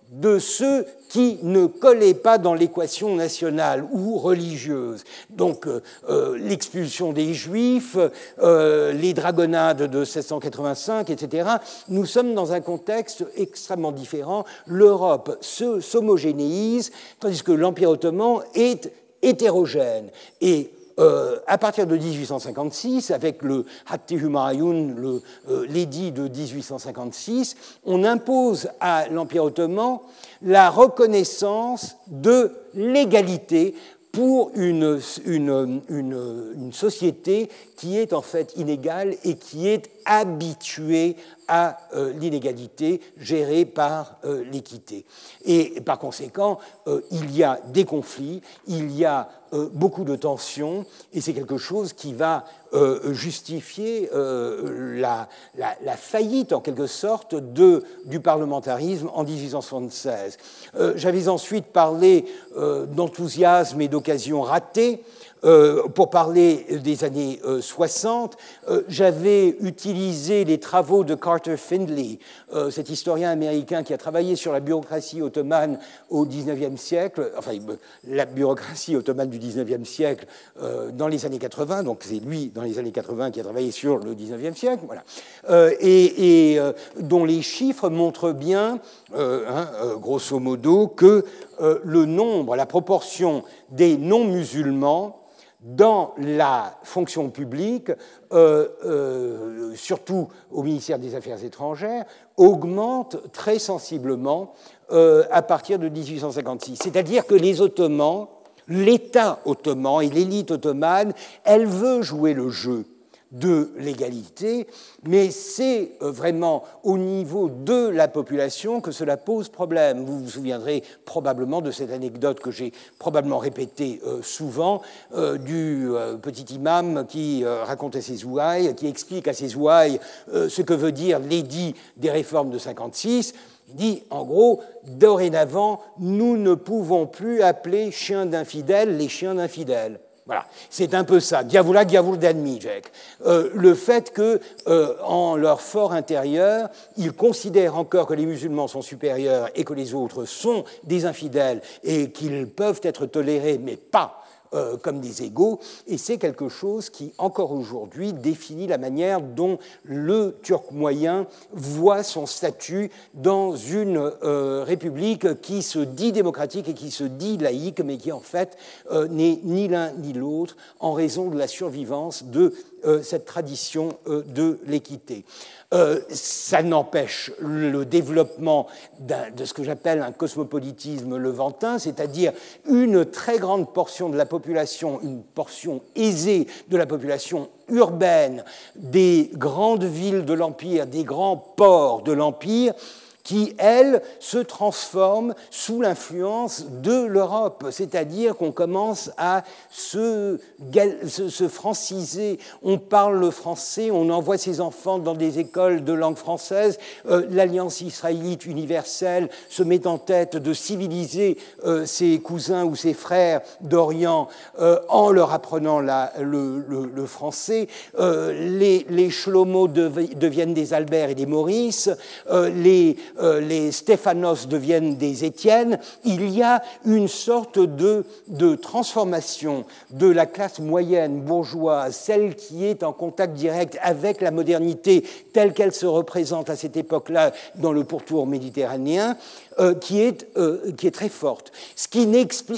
de ceux qui ne collaient pas dans l'équation nationale ou religieuse. Donc euh, euh, l'expulsion des Juifs, euh, les dragonnades de mille sept cent quatre-vingt-cinq, et cetera. Nous sommes dans un contexte extrêmement différent. L'Europe se, s'homogénéise, tandis que l'Empire ottoman est hétérogène. Et Euh, à partir de dix-huit cent cinquante-six, avec le Hattı Humayun, le, euh, l'édit de dix-huit cent cinquante-six, on impose à l'Empire ottoman la reconnaissance de l'égalité pour une, une, une, une société qui est en fait inégale et qui est habituée à euh, l'inégalité gérée par euh, l'équité. Et par conséquent, euh, il y a des conflits, il y a euh, beaucoup de tensions, et c'est quelque chose qui va euh, justifier euh, la, la, la faillite, en quelque sorte, de, du parlementarisme en dix-huit cent soixante-seize. Euh, j'avais ensuite parlé euh, d'enthousiasme et d'occasions ratées. Euh, pour parler des années euh, soixante, euh, j'avais utilisé les travaux de Carter Findlay, euh, cet historien américain qui a travaillé sur la bureaucratie ottomane au dix-neuvième siècle, enfin la bureaucratie ottomane du dix-neuvième siècle euh, dans les années quatre-vingts, donc c'est lui dans les années quatre-vingts qui a travaillé sur le dix-neuvième siècle, voilà, euh, et, et euh, dont les chiffres montrent bien, euh, hein, euh, grosso modo, que euh, le nombre, la proportion des non-musulmans dans la fonction publique, euh, euh, surtout au ministère des Affaires étrangères, augmente très sensiblement euh, à partir de dix-huit cent cinquante-six. C'est-à-dire que les Ottomans, l'État ottoman et l'élite ottomane, elle veut jouer le jeu de l'égalité, mais c'est vraiment au niveau de la population que cela pose problème. Vous vous souviendrez probablement de cette anecdote que j'ai probablement répétée euh, souvent, euh, du euh, petit imam qui euh, raconte à ses ouailles, qui explique à ses ouailles euh, ce que veut dire l'édit des réformes de cinquante-six. Il dit, en gros, dorénavant, nous ne pouvons plus appeler chiens d'infidèles les chiens d'infidèles. Voilà, c'est un peu ça, Diavoula, Diavoul d'Admijek. Euh, le fait que, euh, en leur fort intérieur, ils considèrent encore que les musulmans sont supérieurs et que les autres sont des infidèles et qu'ils peuvent être tolérés, mais pas Euh, comme des égaux, et c'est quelque chose qui, encore aujourd'hui, définit la manière dont le Turc moyen voit son statut dans une euh, république qui se dit démocratique et qui se dit laïque, mais qui, en fait, euh, n'est ni l'un ni l'autre en raison de la survivance de euh, cette tradition euh, de l'équité. Euh, ça n'empêche le développement de ce que j'appelle un cosmopolitisme levantin, c'est-à-dire une très grande portion de la population, une portion aisée de la population urbaine des grandes villes de l'Empire, des grands ports de l'Empire, qui, elle, se transforme sous l'influence de l'Europe, c'est-à-dire qu'on commence à se, se, se franciser, on parle le français, on envoie ses enfants dans des écoles de langue française, euh, l'Alliance israélite universelle se met en tête de civiliser euh, ses cousins ou ses frères d'Orient euh, en leur apprenant la, le, le, le français, euh, les, les Shlomo deviennent des Albert et des Maurice, euh, les Euh, les Stéphanos deviennent des Étienne, il y a une sorte de, de transformation de la classe moyenne bourgeoise, celle qui est en contact direct avec la modernité telle qu'elle se représente à cette époque-là dans le pourtour méditerranéen, euh, qui, est, euh, qui est très forte. Ce qui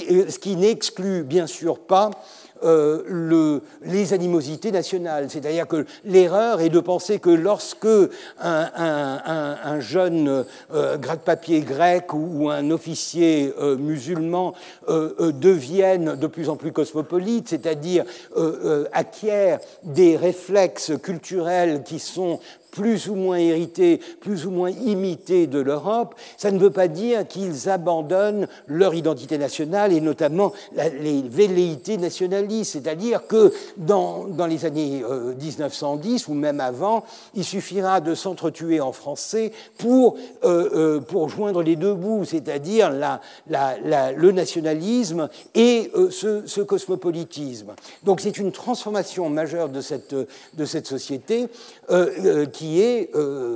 n'exclut bien sûr pas Euh, le, les animosités nationales. C'est-à-dire que l'erreur est de penser que lorsque un, un, un, un jeune euh, gratte-papier grec ou, ou un officier euh, musulman euh, euh, deviennent de plus en plus cosmopolites, c'est-à-dire euh, euh, acquièrent des réflexes culturels qui sont plus ou moins hérités, plus ou moins imités de l'Europe, ça ne veut pas dire qu'ils abandonnent leur identité nationale et notamment la, les velléités nationalistes. C'est-à-dire que dans, dans les années euh, dix-neuf cent dix ou même avant, il suffira de s'entretuer en français pour, euh, euh, pour joindre les deux bouts, c'est-à-dire la, la, la, le nationalisme et euh, ce, ce cosmopolitisme. Donc c'est une transformation majeure de cette, de cette société euh, euh, qui est euh,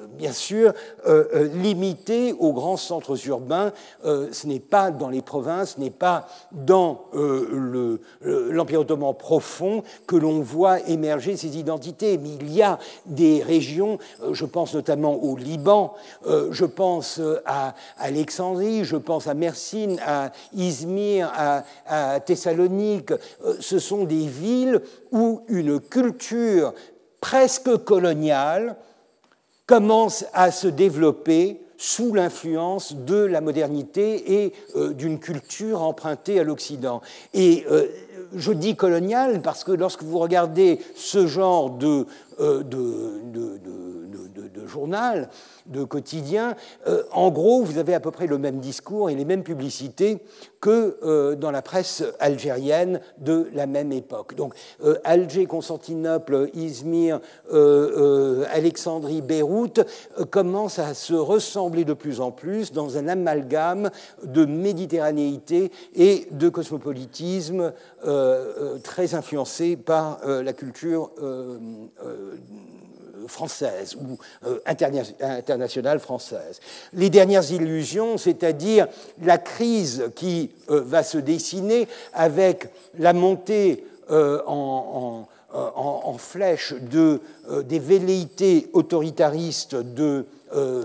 bien sûr, euh, euh, limité aux grands centres urbains. Euh, ce n'est pas dans les provinces, ce n'est pas dans euh, le, l'Empire ottoman profond que l'on voit émerger ces identités. Mais il y a des régions, euh, je pense notamment au Liban, euh, je pense à Alexandrie, je pense à Mersin, à Izmir, à, à Thessalonique. Euh, ce sont des villes où une culture presque coloniale commence à se développer sous l'influence de la modernité et euh, d'une culture empruntée à l'Occident. Et euh, je dis coloniale parce que lorsque vous regardez ce genre de, euh, de, de, de, de, de journal, de quotidien, euh, en gros, vous avez à peu près le même discours et les mêmes publicités que euh, dans la presse algérienne de la même époque. Donc, euh, Alger, Constantinople, Izmir, euh, euh, Alexandrie, Beyrouth euh, commencent à se ressembler de plus en plus dans un amalgame de méditerranéité et de cosmopolitisme euh, euh, très influencé par euh, la culture euh, euh, française ou euh, interna internationale française. Les dernières illusions, c'est-à-dire la crise qui euh, va se dessiner avec la montée euh, en, en, en, en flèche de, euh, des velléités autoritaristes de, euh,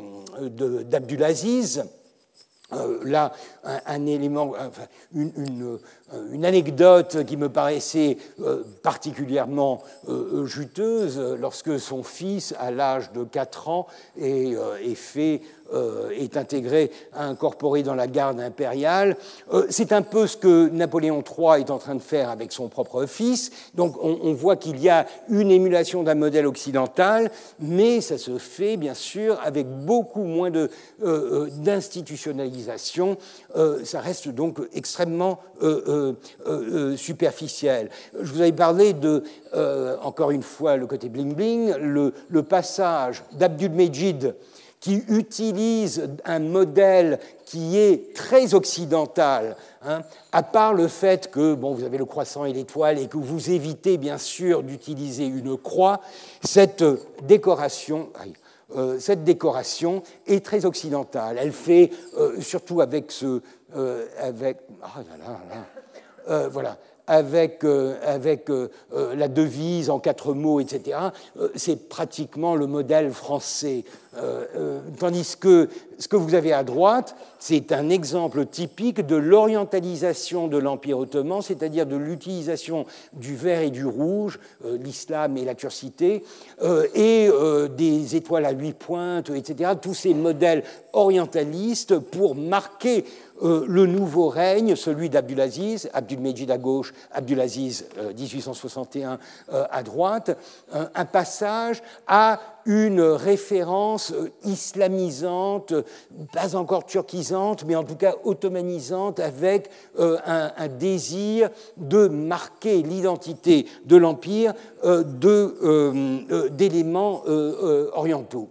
de, d'Abdulaziz. Euh, là, un, un élément, enfin, une, une, une anecdote qui me paraissait euh, particulièrement euh, juteuse, lorsque son fils, à l'âge de quatre ans, est, euh, est fait euh, est intégré, incorporé dans la garde impériale. Euh, c'est un peu ce que Napoléon trois est en train de faire avec son propre fils. Donc on, on voit qu'il y a une émulation d'un modèle occidental, mais ça se fait bien sûr avec beaucoup moins de, euh, d'institutionnalisation. Euh, ça reste donc extrêmement euh, euh, euh, superficiel. Je vous avais parlé de, euh, encore une fois, le côté bling-bling, le, le passage d'Abdulmejid qui utilise un modèle qui est très occidental, hein, à part le fait que bon, vous avez le croissant et l'étoile et que vous évitez bien sûr d'utiliser une croix, cette décoration... Euh, cette décoration est très occidentale. Elle fait, euh, surtout avec ce... Euh, avec, ah là là là, euh, voilà, avec, euh, avec euh, la devise en quatre mots, et cetera, euh, c'est pratiquement le modèle français. Euh, euh, tandis que ce que vous avez à droite, c'est un exemple typique de l'orientalisation de l'Empire ottoman, c'est-à-dire de l'utilisation du vert et du rouge, euh, l'islam et la turcité, euh, et euh, des étoiles à huit pointes, et cetera, tous ces modèles orientalistes pour marquer euh, le nouveau règne, celui d'Abdulaziz, Abdulmejid à gauche, Abdulaziz euh, dix-huit cent soixante et un euh, à droite, un, un passage à une référence islamisante, pas encore turquisante, mais en tout cas ottomanisante, avec euh, un, un désir de marquer l'identité de l'Empire euh, de, euh, euh, d'éléments euh, euh, orientaux.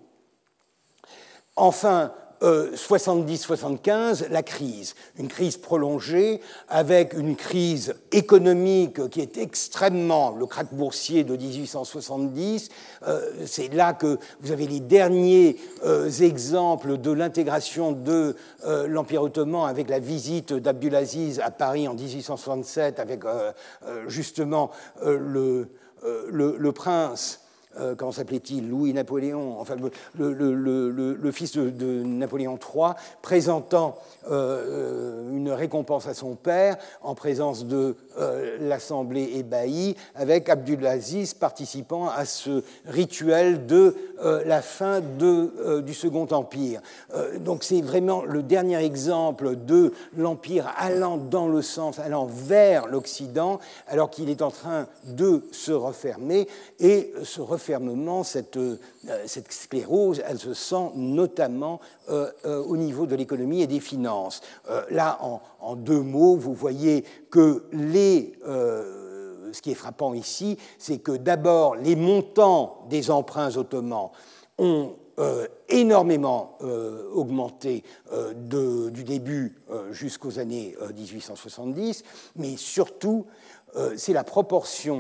Enfin, Euh, soixante-dix soixante-quinze, la crise, une crise prolongée avec une crise économique qui est extrêmement, le krach boursier de dix-huit cent soixante-dix, euh, c'est là que vous avez les derniers euh, exemples de l'intégration de euh, l'Empire ottoman avec la visite d'Abdulaziz à Paris en dix-huit cent soixante-sept avec euh, euh, justement euh, le, euh, le, le prince. Euh, comment s'appelait-il, Louis-Napoléon, enfin le, le, le, le, le fils de, de Napoléon trois, présentant euh, une récompense à son père en présence de euh, l'Assemblée ébahie, avec Abdulaziz participant à ce rituel de euh, la fin de, euh, du Second Empire. Euh, donc c'est vraiment le dernier exemple de l'Empire allant dans le sens, allant vers l'Occident, alors qu'il est en train de se refermer, et se refermer fermement, cette, euh, cette sclérose, elle se sent notamment euh, euh, au niveau de l'économie et des finances. Euh, là, en, en deux mots, vous voyez que les, euh, ce qui est frappant ici, c'est que d'abord, les montants des emprunts ottomans ont euh, énormément euh, augmenté euh, de, du début euh, jusqu'aux années euh, dix-huit cent soixante-dix, mais surtout, euh, c'est la proportion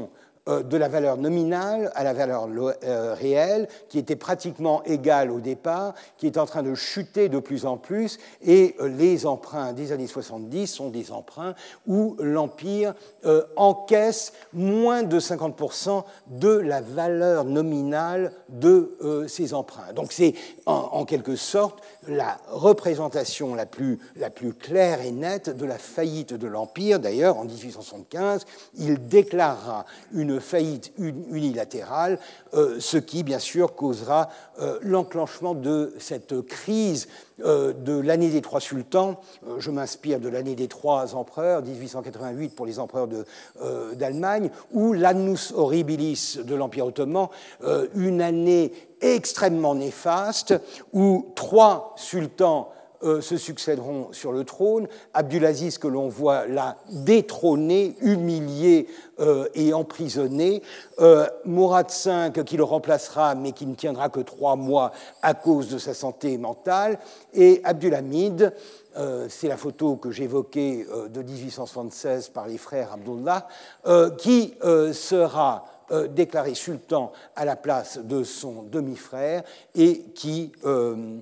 euh, de la valeur nominale à la valeur euh, réelle, qui était pratiquement égale au départ, qui est en train de chuter de plus en plus, et euh, les emprunts des années soixante-dix sont des emprunts où l'Empire euh, encaisse moins de cinquante pour cent de la valeur nominale de euh, ces emprunts. Donc c'est en, en quelque sorte la représentation la plus, la plus claire et nette de la faillite de l'Empire. D'ailleurs, en dix-huit cent soixante-quinze, il déclarera une faillite unilatérale, euh, ce qui, bien sûr, causera euh, l'enclenchement de cette crise euh, de l'année des trois sultans. Euh, je m'inspire de l'année des trois empereurs, dix-huit cent quatre-vingt-huit pour les empereurs de, euh, d'Allemagne, ou l'annus horribilis de l'Empire ottoman, euh, une année extrêmement néfaste où trois sultans euh, se succéderont sur le trône. Abdulaziz, que l'on voit là détrôné, humilié euh, et emprisonné. Euh, Mourad cinq, qui le remplacera, mais qui ne tiendra que trois mois à cause de sa santé mentale. Et Abdulhamid, euh, c'est la photo que j'évoquais euh, de dix-huit cent soixante-seize par les frères Abdullah, euh, qui euh, sera Euh, déclaré sultan à la place de son demi-frère et qui, euh,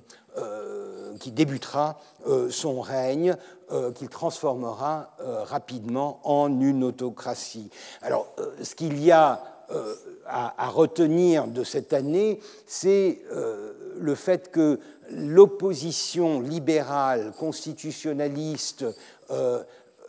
euh, qui débutera euh, son règne, euh, qu'il transformera euh, rapidement en une autocratie. Alors, euh, ce qu'il y a euh, à, à retenir de cette année, c'est euh, le fait que l'opposition libérale, constitutionnaliste, euh,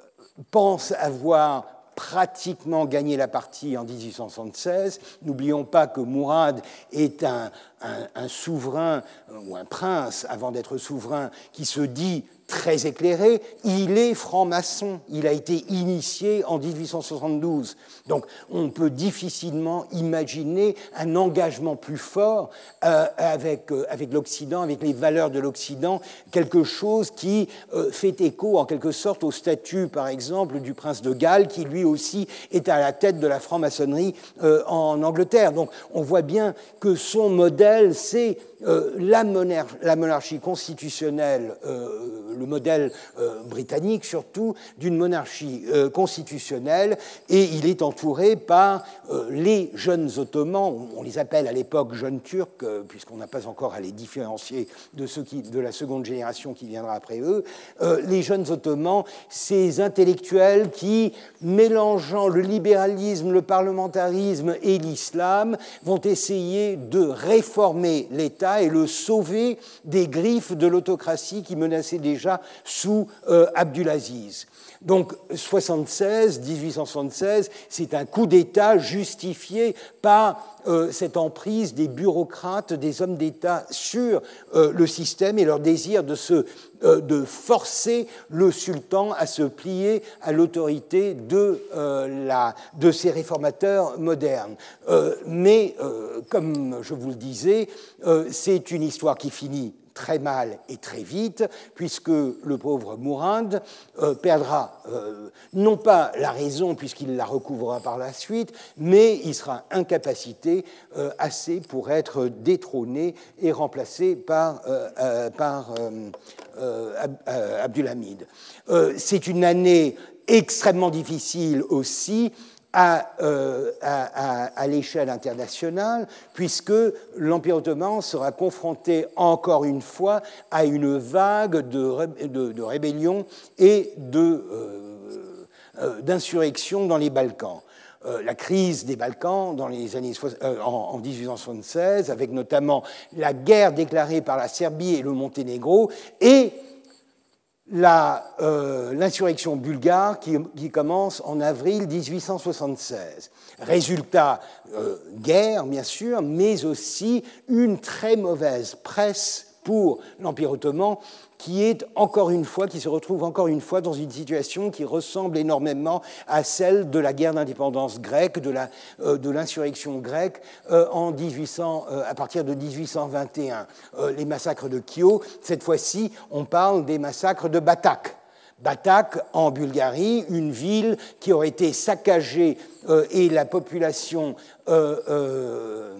pense avoir pratiquement gagné la partie en dix-huit cent soixante-seize. N'oublions pas que Mourad est un, un, un souverain ou un prince, avant d'être souverain, qui se dit très éclairé. Il est franc-maçon. Il a été initié en dix-huit cent soixante-douze. Donc, on peut difficilement imaginer un engagement plus fort euh, avec, euh, avec l'Occident, avec les valeurs de l'Occident, quelque chose qui euh, fait écho, en quelque sorte, au statut, par exemple, du prince de Galles, qui lui aussi est à la tête de la franc-maçonnerie euh, en Angleterre. Donc, on voit bien que son modèle, c'est euh, la, monarchie, la monarchie constitutionnelle, euh, le modèle euh, britannique surtout, d'une monarchie euh, constitutionnelle, et il est entouré par euh, les jeunes ottomans, on les appelle à l'époque jeunes turcs, euh, puisqu'on n'a pas encore à les différencier de ceux qui, de la seconde génération qui viendra après eux, euh, les jeunes ottomans, ces intellectuels qui, mélangeant le libéralisme, le parlementarisme et l'islam, vont essayer de réformer l'État et le sauver des griffes de l'autocratie qui menaçait déjà sous euh, Abdulaziz. Donc soixante-seize, dix-huit cent soixante-seize, c'est un coup d'État justifié par euh, cette emprise des bureaucrates, des hommes d'État sur euh, le système et leur désir de, se, euh, de forcer le sultan à se plier à l'autorité de, euh, la, de ces réformateurs modernes. Euh, mais, euh, comme je vous le disais, euh, c'est une histoire qui finit très mal et très vite, puisque le pauvre Mourad euh, perdra euh, non pas la raison, puisqu'il la recouvrera par la suite, mais il sera incapacité euh, assez pour être détrôné et remplacé par, euh, euh, par euh, euh, Abdulhamid. Euh, c'est une année extrêmement difficile aussi, À, euh, à, à, à l'échelle internationale, puisque l'Empire ottoman sera confronté encore une fois à une vague de, de, de rébellions et de, euh, euh, d'insurrections dans les Balkans. Euh, la crise des Balkans dans les années, euh, en, en dix-huit cent soixante-seize, avec notamment la guerre déclarée par la Serbie et le Monténégro, et La, euh, l'insurrection bulgare qui, qui commence en avril dix-huit cent soixante-seize. Résultat, euh, guerre bien sûr, mais aussi une très mauvaise presse pour l'Empire ottoman, qui est encore une fois, qui se retrouve encore une fois dans une situation qui ressemble énormément à celle de la guerre d'indépendance grecque, de, la, euh, de l'insurrection grecque euh, en dix-huit cents, euh, à partir de dix-huit cent vingt et un. Euh, les massacres de Kio, cette fois-ci, on parle des massacres de Batak. Batak, en Bulgarie, une ville qui aurait été saccagée euh, et la population euh, euh,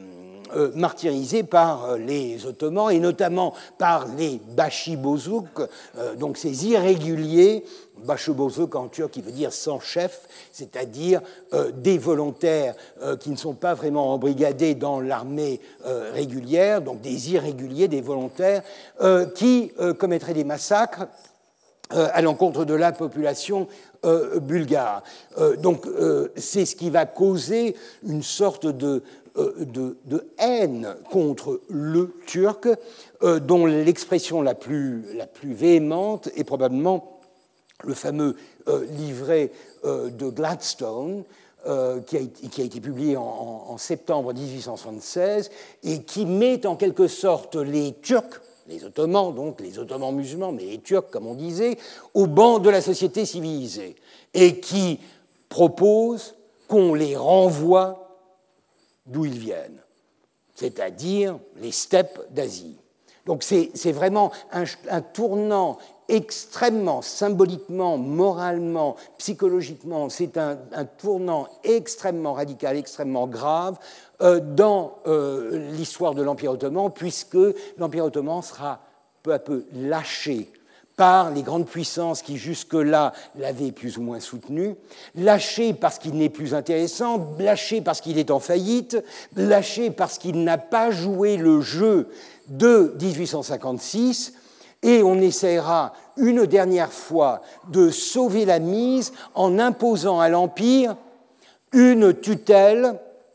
euh, martyrisés par les Ottomans et notamment par les Başıbozuk, euh, donc ces irréguliers. Başıbozuk en turc qui veut dire sans chef, c'est-à-dire euh, des volontaires euh, qui ne sont pas vraiment embrigadés dans l'armée euh, régulière, donc des irréguliers, des volontaires, euh, qui euh, commettraient des massacres euh, à l'encontre de la population euh, bulgare. Euh, donc euh, c'est ce qui va causer une sorte de, euh, de, de haine contre le turc, euh, dont l'expression la plus, la plus véhémente est probablement le fameux euh, livret euh, de Gladstone, euh, qui, a été, qui a été publié en, en, en septembre dix-huit cent soixante-seize, et qui met en quelque sorte les Turcs, les Ottomans, donc les Ottomans musulmans, mais les Turcs, comme on disait, au banc de la société civilisée, et qui propose qu'on les renvoie d'où ils viennent, c'est-à-dire les steppes d'Asie. Donc c'est, c'est vraiment un, un tournant extrêmement symboliquement, moralement, psychologiquement, c'est un, un tournant extrêmement radical, extrêmement grave euh, dans euh, l'histoire de l'Empire ottoman, puisque l'Empire ottoman sera peu à peu lâché par les grandes puissances qui jusque-là l'avaient plus ou moins soutenu, lâché parce qu'il n'est plus intéressant, lâché parce qu'il est en faillite, lâché parce qu'il n'a pas joué le jeu de dix-huit cent cinquante-six, et on essaiera une dernière fois de sauver la mise en imposant à l'Empire une tutelle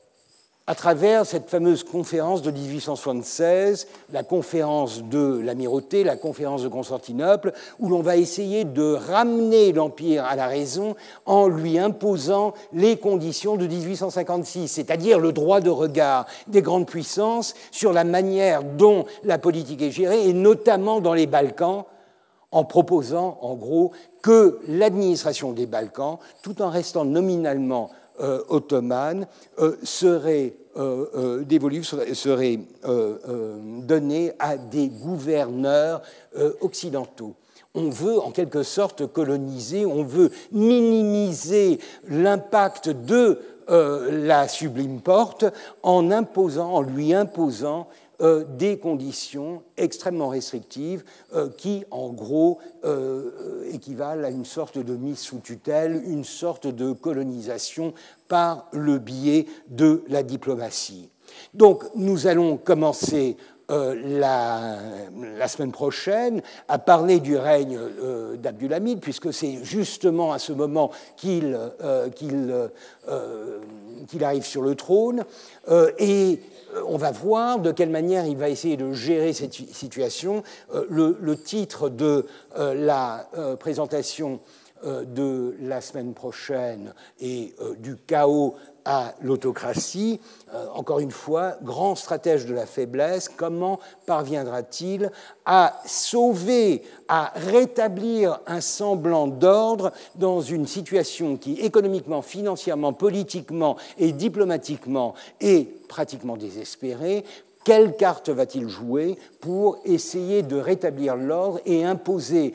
à travers cette fameuse conférence de dix-huit cent soixante-seize, la conférence de l'Amirauté, la conférence de Constantinople, où l'on va essayer de ramener l'Empire à la raison en lui imposant les conditions de dix-huit cent cinquante-six, c'est-à-dire le droit de regard des grandes puissances sur la manière dont la politique est gérée, et notamment dans les Balkans, en proposant, en gros, que l'administration des Balkans, tout en restant nominalement Euh, ottomane, euh, serait euh, euh, dévolue, serait, serait euh, euh, donnée à des gouverneurs euh, occidentaux. On veut en quelque sorte coloniser, on veut minimiser l'impact de euh, la Sublime Porte en imposant, en lui imposant Euh, des conditions extrêmement restrictives euh, qui, en gros, euh, équivalent à une sorte de mise sous tutelle, une sorte de colonisation par le biais de la diplomatie. Donc, nous allons commencer euh, la, la semaine prochaine à parler du règne euh, d'Abdulhamid, puisque c'est justement à ce moment qu'il euh, qu'il, euh, qu'il arrive sur le trône, euh, et on va voir de quelle manière il va essayer de gérer cette situation. Le, le titre de euh, la euh, présentation euh, de la semaine prochaine est euh, du chaos à l'autocratie. Euh, encore une fois, grand stratège de la faiblesse, comment parviendra-t-il à sauver, à rétablir un semblant d'ordre dans une situation qui, économiquement, financièrement, politiquement et diplomatiquement, est pratiquement désespérée? Quelle carte va-t-il jouer pour essayer de rétablir l'ordre et imposer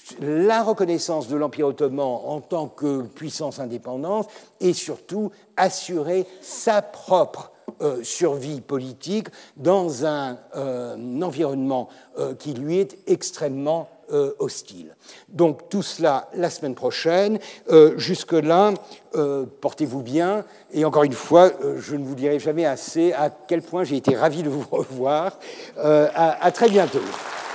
la reconnaissance de l'Empire ottoman en tant que puissance indépendante et surtout assurer sa propre euh, survie politique dans un, euh, un environnement euh, qui lui est extrêmement euh, hostile. Donc tout cela la semaine prochaine. Euh, jusque-là, euh, portez-vous bien. Et encore une fois, euh, je ne vous dirai jamais assez à quel point j'ai été ravi de vous revoir. Euh, à, à très bientôt.